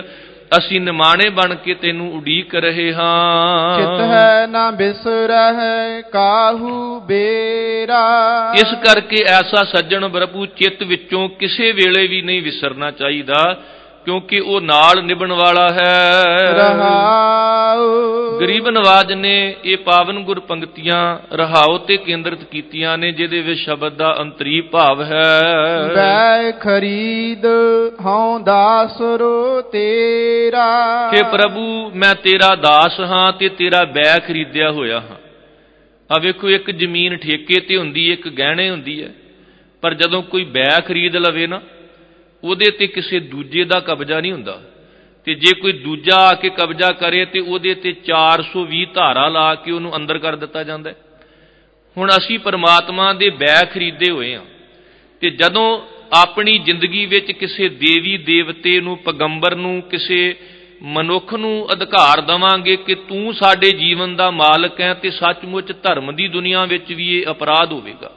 ਅਸੀਂ ਨਿਮਾਣੇ ਬਣ ਕੇ ਤੈਨੂੰ ਉਡੀਕ ਰਹੇ ਹਾਂ। ਚਿਤ ਹੈ ਨਾ ਬਿਸਰਹਿ ਕਾਹੂ ਬੇਰਾ। ਇਸ ਕਰਕੇ ਐਸਾ ਸੱਜਣ ਪ੍ਰਭੂ ਚਿੱਤ ਵਿੱਚੋਂ ਕਿਸੇ ਵੇਲੇ ਵੀ ਨਹੀਂ ਵਿਸਰਨਾ ਚਾਹੀਦਾ, ਕਿਉਂਕਿ ਉਹ ਨਾਲ ਨਿਭਣ ਵਾਲਾ ਹੈ। ਰਹਾਉ। ਗਰੀਬ ਨਵਾਜ ਨੇ ਇਹ ਪਾਵਨ ਗੁਰ ਪੰਕਤੀਆਂ ਰਹਾਉ ਤੇ ਕੇਂਦਰਿਤ ਕੀਤੀਆਂ ਨੇ, ਜਿਹਦੇ ਵਿੱਚ ਸ਼ਬਦ ਦਾ ਅੰਤਰੀ ਭਾਵ ਹੈ। ਬੈ ਖਰੀਦ ਹਉ ਦਾਸਰੋ ਤੇਰਾ। ਕਿ ਪ੍ਰਭੂ ਮੈਂ ਤੇਰਾ ਦਾਸ ਹਾਂ ਤੇ ਤੇਰਾ ਬੈ ਖਰੀਦਿਆ ਹੋਇਆ ਹਾਂ। ਆ ਵੇਖੋ, ਇੱਕ ਜ਼ਮੀਨ ਠੇਕੇ ਤੇ ਹੁੰਦੀ, ਇੱਕ ਗਹਿਣੇ ਹੁੰਦੀ ਹੈ, ਪਰ ਜਦੋਂ ਕੋਈ ਬੈ ਖਰੀਦ ਲਵੇ ਨਾ, ਉਹਦੇ ਤੇ ਕਿਸੇ ਦੂਜੇ ਦਾ ਕਬਜ਼ਾ ਨਹੀਂ ਹੁੰਦਾ। ਤੇ ਜੇ ਕੋਈ ਦੂਜਾ ਆ ਕੇ ਕਬਜ਼ਾ ਕਰੇ ਤੇ ਉਹਦੇ ਤੇ ਚਾਰ ਸੌ ਵੀਹ ਧਾਰਾ ਲਾ ਕੇ ਉਹਨੂੰ ਅੰਦਰ ਕਰ ਦਿੱਤਾ ਜਾਂਦਾ। ਹੁਣ ਅਸੀਂ ਪਰਮਾਤਮਾ ਦੇ ਬੈ ਖਰੀਦੇ ਹੋਏ ਹਾਂ, ਤੇ ਜਦੋਂ ਆਪਣੀ ਜ਼ਿੰਦਗੀ ਵਿੱਚ ਕਿਸੇ ਦੇਵੀ ਦੇਵਤੇ ਨੂੰ, ਪੈਗੰਬਰ ਨੂੰ, ਕਿਸੇ ਮਨੁੱਖ ਨੂੰ ਅਧਿਕਾਰ ਦੇਵਾਂਗੇ ਕਿ ਤੂੰ ਸਾਡੇ ਜੀਵਨ ਦਾ ਮਾਲਕ ਹੈ, ਤੇ ਸੱਚਮੁੱਚ ਧਰਮ ਦੀ ਦੁਨੀਆ ਵਿੱਚ ਵੀ ਇਹ ਅਪਰਾਧ ਹੋਵੇਗਾ।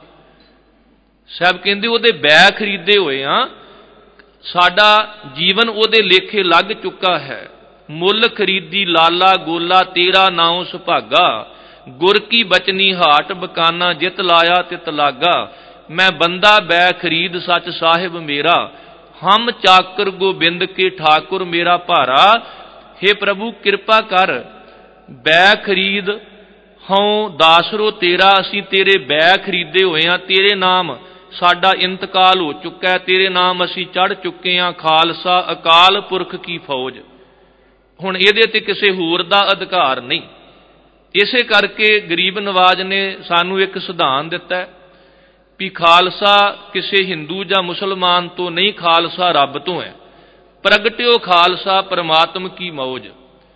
ਸਾਹਿਬ ਕਹਿੰਦੇ ਉਹਦੇ ਬੈ ਖਰੀਦੇ ਹੋਏ ਆ, ਸਾਡਾ ਜੀਵਨ ਉਹਦੇ ਲੇਖੇ ਲੱਗ ਚੁੱਕਾ ਹੈ। ਮੁੱਲ ਖਰੀਦੀ ਲਾਲਾ ਗੋਲਾ ਤੇਰਾ ਨਾਉ ਸੁਭਾਗਾ, ਗੁਰ ਕੀ ਬਚਨੀ ਹਾਟ ਬਕਾਨਾ ਜਿਤ ਲਾਇਆ ਤਿਤ ਲਾਗਾ। ਮੈਂ ਬੰਦਾ ਬੈ ਖਰੀਦ ਸੱਚ ਸਾਹਿਬ ਮੇਰਾ, ਹਮ ਚਾਕਰ ਗੋਬਿੰਦ ਕੇ ਠਾਕੁਰ ਮੇਰਾ ਭਾਰਾ। हे ਪ੍ਰਭੂ ਕਿਰਪਾ ਕਰ, ਬੈ ਖਰੀਦ ਹਉ ਦਾਸਰੋ ਤੇਰਾ, ਅਸੀਂ ਤੇਰੇ ਬੈ ਖਰੀਦੇ ਹੋਏ ਹਾਂ। ਤੇਰੇ ਨਾਮ ਸਾਡਾ ਇੰਤਕਾਲ ਹੋ ਚੁੱਕਾ ਹੈ, ਤੇਰੇ ਨਾਮ ਅਸੀਂ ਚੜ੍ਹ ਚੁੱਕੇ ਹਾਂ। ਖਾਲਸਾ ਅਕਾਲ ਪੁਰਖ ਕੀ ਫੌਜ। ਹੁਣ ਇਹਦੇ ਤੇ ਕਿਸੇ ਹੋਰ ਦਾ ਅਧਿਕਾਰ ਨਹੀਂ। ਇਸੇ ਕਰਕੇ ਗਰੀਬ ਨਵਾਜ ਨੇ ਸਾਨੂੰ ਇੱਕ ਸਿਧਾਂਤ ਦਿੱਤਾ ਹੈ ਵੀ ਖਾਲਸਾ ਕਿਸੇ ਹਿੰਦੂ ਜਾਂ ਮੁਸਲਮਾਨ ਤੋਂ ਨਹੀਂ, ਖਾਲਸਾ ਰੱਬ ਤੋਂ ਹੈ। ਪ੍ਰਗਟਿਓ ਖਾਲਸਾ ਪਰਮਾਤਮ ਕੀ ਮੌਜ।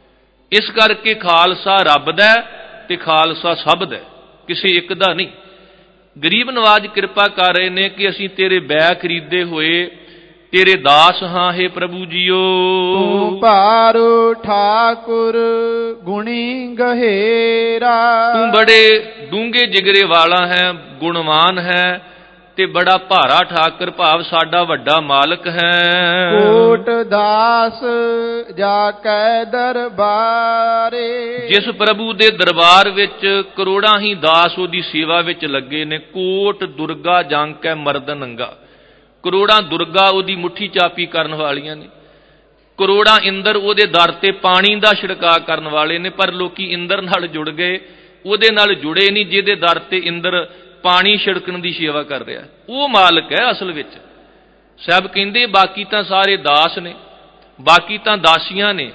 ਇਸ ਕਰਕੇ ਖਾਲਸਾ ਰੱਬ ਦਾ ਤੇ ਖਾਲਸਾ ਸਭ ਦਾ, ਕਿਸੇ ਇੱਕ ਦਾ ਨਹੀਂ। ਗਰੀਬ ਨਵਾਜ ਕਿਰਪਾ ਕਰ ਰਹੇ ਨੇ ਕਿ ਅਸੀਂ ਤੇਰੇ ਬੈ ਖਰੀਦੇ ਹੋਏ ਤੇਰੇ ਦਾਸ ਹਾਂ। हे ਪ੍ਰਭੂ ਜੀਓ, ਤੂੰ ਭਾਰੂ ਠਾਕੁਰ ਗੁਣੀ ਗਹਿਰਾ। ਤੂੰ ਬੜੇ ਡੂੰਘੇ ਜਿਗਰੇ ਵਾਲਾ ਹੈ, ਗੁਣਵਾਨ ਹੈ, ਤੇ ਬੜਾ ਭਾਰਾ ਠਾਕਰ ਭਾਵ ਸਾਡਾ ਵੱਡਾ ਮਾਲਕ ਹੈ। ਕੋਟ ਦਾਸ ਜਾ ਕੈ ਦਰਬਾਰੇ। ਜਿਸ ਪ੍ਰਭੂ ਦੇ ਦਰਬਾਰ ਵਿੱਚ ਕਰੋੜਾਂ ਹੀ ਦਾਸ ਉਹਦੀ ਸੇਵਾ ਵਿੱਚ ਲੱਗੇ ਨੇ। ਕੋਟ ਦੁਰਗਾ ਜੰਗ ਕੈ ਮਰਦਨ ਅੰਗਾ, ਕਰੋੜਾਂ ਦੁਰਗਾ ਉਹਦੀ ਮੁੱਠੀ ਚਾਪੀ ਕਰਨ ਵਾਲੀਆਂ ਨੇ। ਕਰੋੜਾਂ ਇੰਦਰ ਉਹਦੇ ਦਰ ਤੇ ਪਾਣੀ ਦਾ ਛਿੜਕਾਅ ਕਰਨ ਵਾਲੇ ਨੇ। ਪਰ ਲੋਕੀ ਇੰਦਰ ਨਾਲ ਜੁੜ ਗਏ, ਉਹਦੇ ਨਾਲ ਜੁੜੇ ਨਹੀਂ ਜਿਹਦੇ ਦਰ ਤੇ ਇੰਦਰ ਪਾਣੀ ਛਿੜਕਣ ਦੀ ਸੇਵਾ ਕਰ ਰਿਹਾ। ਉਹ ਮਾਲਕ ਹੈ ਅਸਲ ਵਿੱਚ। ਸਾਹਿਬ ਕਹਿੰਦੇ ਬਾਕੀ ਤਾਂ ਸਾਰੇ ਦਾਸ ਨੇ, ਬਾਕੀ ਤਾਂ ਦਾਸੀਆਂ ਨੇ।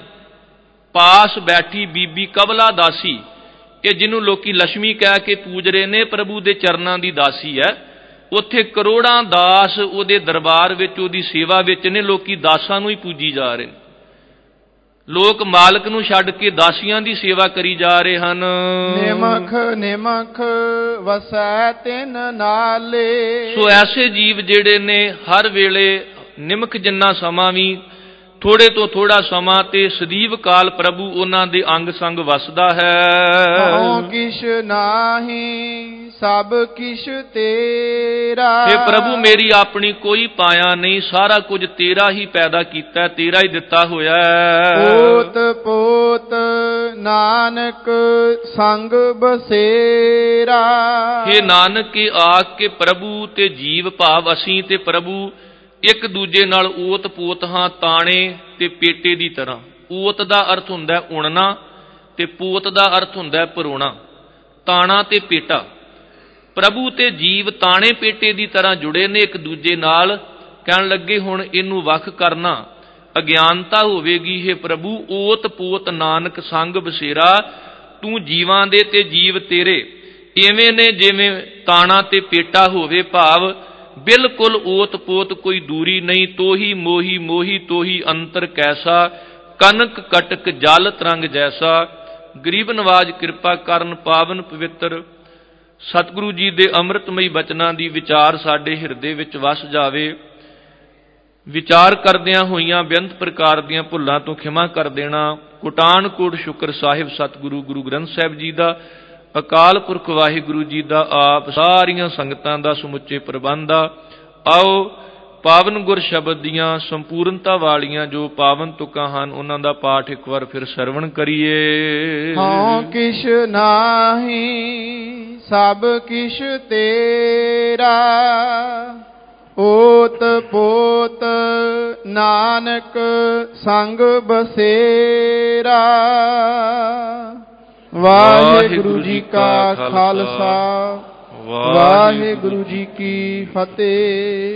ਪਾਸ ਬੈਠੀ ਬੀਬੀ ਕਬਲਾ ਦਾਸੀ, ਇਹ ਜਿਹਨੂੰ ਲੋਕੀ ਲక్ష్ਮੀ ਕਹਿ ਕੇ ਪੂਜ ਰਹੇ ਨੇ, ਪ੍ਰਭੂ ਦੇ ਚਰਨਾਂ ਦੀ ਦਾਸੀ ਹੈ। ਉੱਥੇ ਕਰੋੜਾਂ ਦਾਸ ਉਹਦੇ ਦਰਬਾਰ ਵਿੱਚ ਉਹਦੀ ਸੇਵਾ ਵਿੱਚ ਨੇ। ਲੋਕੀ ਦਾਸਾਂ ਨੂੰ ਹੀ ਪੂਜੀ ਜਾ ਰਹੇ ਨੇ। ਲੋਕ ਮਾਲਕ ਨੂੰ ਛੱਡ ਕੇ ਦਾਸੀਆਂ ਦੀ ਸੇਵਾ ਕਰੀ ਜਾ ਰਹੇ ਹਨ। ਨਿਮਖ ਨਿਮਖ ਵਸੈ ਤਿਨ ਨਾਲੇ। ਸੋ ਐਸੇ ਜੀਵ ਜਿਹੜੇ ਨੇ ਹਰ ਵੇਲੇ ਨਿਮਖ ਜਿੰਨਾ ਸਮਾਂ ਵੀ, ਥੋੜੇ ਤੋਂ ਥੋੜਾ ਸਮਾਂ ਤੇ ਸਦੀਵ ਕਾਲ ਪ੍ਰਭੂ ਉਹਨਾਂ ਦੇ ਅੰਗ ਸੰਗ ਵਸਦਾ ਹੈ। ਹਉ ਕਿਛ ਨਾਹੀ ਸਭ ਕਿਛ ਤੇਰਾ। हे ਪ੍ਰਭੂ ਮੇਰੀ ਆਪਣੀ ਕੋਈ ਪਾਇਆ ਨਹੀਂ, ਸਾਰਾ ਕੁਝ ਤੇਰਾ ਹੀ ਪੈਦਾ ਕੀਤਾ, ਤੇਰਾ ਹੀ ਦਿੱਤਾ ਹੋਇਆ ਹੈ। ਪੋਤ ਪੋਤ ਨਾਨਕ ਸੰਗ ਬਸੇਰਾ। हे ਨਾਨਕ ਆਖ ਕੇ ਪ੍ਰਭੂ ਤੇ ਜੀਵ ਭਾਵ ਅਸੀਂ ਤੇ ਪ੍ਰਭੂ ਇੱਕ ਦੂਜੇ ਨਾਲ ਓਤ ਪੋਤ ਹਾਂ, ਤਾਣੇ ਤੇ ਪੇਟੇ ਦੀ ਤਰ੍ਹਾਂ। ਓਤ ਦਾ ਅਰਥ ਹੁੰਦਾ ਉਣਨਾ ਤੇ ਪੋਤ ਦਾ ਅਰਥ ਹੁੰਦਾ ਪਰੋਣਾ। ਤਾਣਾ ਤੇ ਪੇਟਾ, ਪ੍ਰਭੂ ਤੇ ਜੀਵ ਤਾਣੇ ਪੇਟੇ ਦੀ ਤਰ੍ਹਾਂ ਜੁੜੇ ਨੇ ਇੱਕ ਦੂਜੇ ਨਾਲ। ਕਹਿਣ ਲੱਗੇ ਹੁਣ ਇਹਨੂੰ ਵੱਖ ਕਰਨਾ ਅਗਿਆਨਤਾ ਹੋਵੇਗੀ। हे ਪ੍ਰਭੂ ਓਤ ਪੋਤ ਨਾਨਕ ਸੰਗ ਬਸੇਰਾ। ਤੂੰ ਜੀਵਾਂ ਦੇ ਤੇ ਜੀਵ ਤੇਰੇ ਇਵੇਂ ਨੇ ਜਿਵੇਂ ਤਾਣਾ ਤੇ ਪੇਟਾ ਹੋਵੇ, ਭਾਵ ਬਿਲਕੁਲ ਓਤ ਪੋਤ ਕੋਈ ਦੂਰੀ ਨਹੀਂ। ਤੋਹੀ ਮੋਹੀ ਮੋਹੀ ਤੋਹੀ ਅੰਤਰ ਕੈਸਾ, ਕਨਕ ਕਟਕ ਜਲ ਤਰੰਗ ਜੈਸਾ। ਗਰੀਬ ਨਵਾਜ ਕਿਰਪਾ ਕਰਨ ਪਾਵਨ ਪਵਿੱਤਰ ਸਤਿਗੁਰੂ ਜੀ ਦੇ ਅੰਮ੍ਰਿਤਮਈ ਬਚਨਾਂ ਦੀ ਵਿਚਾਰ ਸਾਡੇ ਹਿਰਦੇ ਵਿੱਚ ਵਸ ਜਾਵੇ। ਵਿਚਾਰ ਕਰਦਿਆਂ ਹੋਈਆਂ ਬੇਅੰਤ ਪ੍ਰਕਾਰ ਦੀਆਂ ਭੁੱਲਾਂ ਤੋਂ ਖਿਮਾ ਕਰ ਦੇਣਾ। ਕੋਟਾਨ ਕੋਟ ਸ਼ੁਕਰ ਸਾਹਿਬ ਸਤਿਗੁਰੂ ਗੁਰੂ ਗ੍ਰੰਥ ਸਾਹਿਬ ਜੀ ਦਾ, ਅਕਾਲ ਪੁਰਖ ਵਾਹਿਗੁਰੂ ਜੀ ਦਾ, ਆਪ ਸਾਰੀਆਂ ਸੰਗਤਾਂ ਦਾ ਸਮੁੱਚੇ ਪ੍ਰਬੰਧ ਆ। ਆਓ ਪਾਵਨ ਗੁਰ ਸ਼ਬਦ ਦੀਆਂ ਸੰਪੂਰਨਤਾ ਵਾਲੀਆਂ ਜੋ ਪਾਵਨ ਤੁਕਾਂ ਹਨ, ਉਹਨਾਂ ਦਾ ਪਾਠ ਇੱਕ ਵਾਰ ਫਿਰ ਸਰਵਣ ਕਰੀਏ। ਹਉ ਕਿਛ ਨਾਹੀ ਸਭ ਕਿਛ ਤੇਰਾ, ਓਤ ਪੋਤ ਨਾਨਕ ਸੰਗ ਬਸੇਰਾ। ਵਾਹਿਗੁਰੂ ਜੀ ਕਾ ਖਾਲਸਾ, ਵਾਹਿਗੁਰੂ ਜੀ ਕੀ ਫਤਿਹ।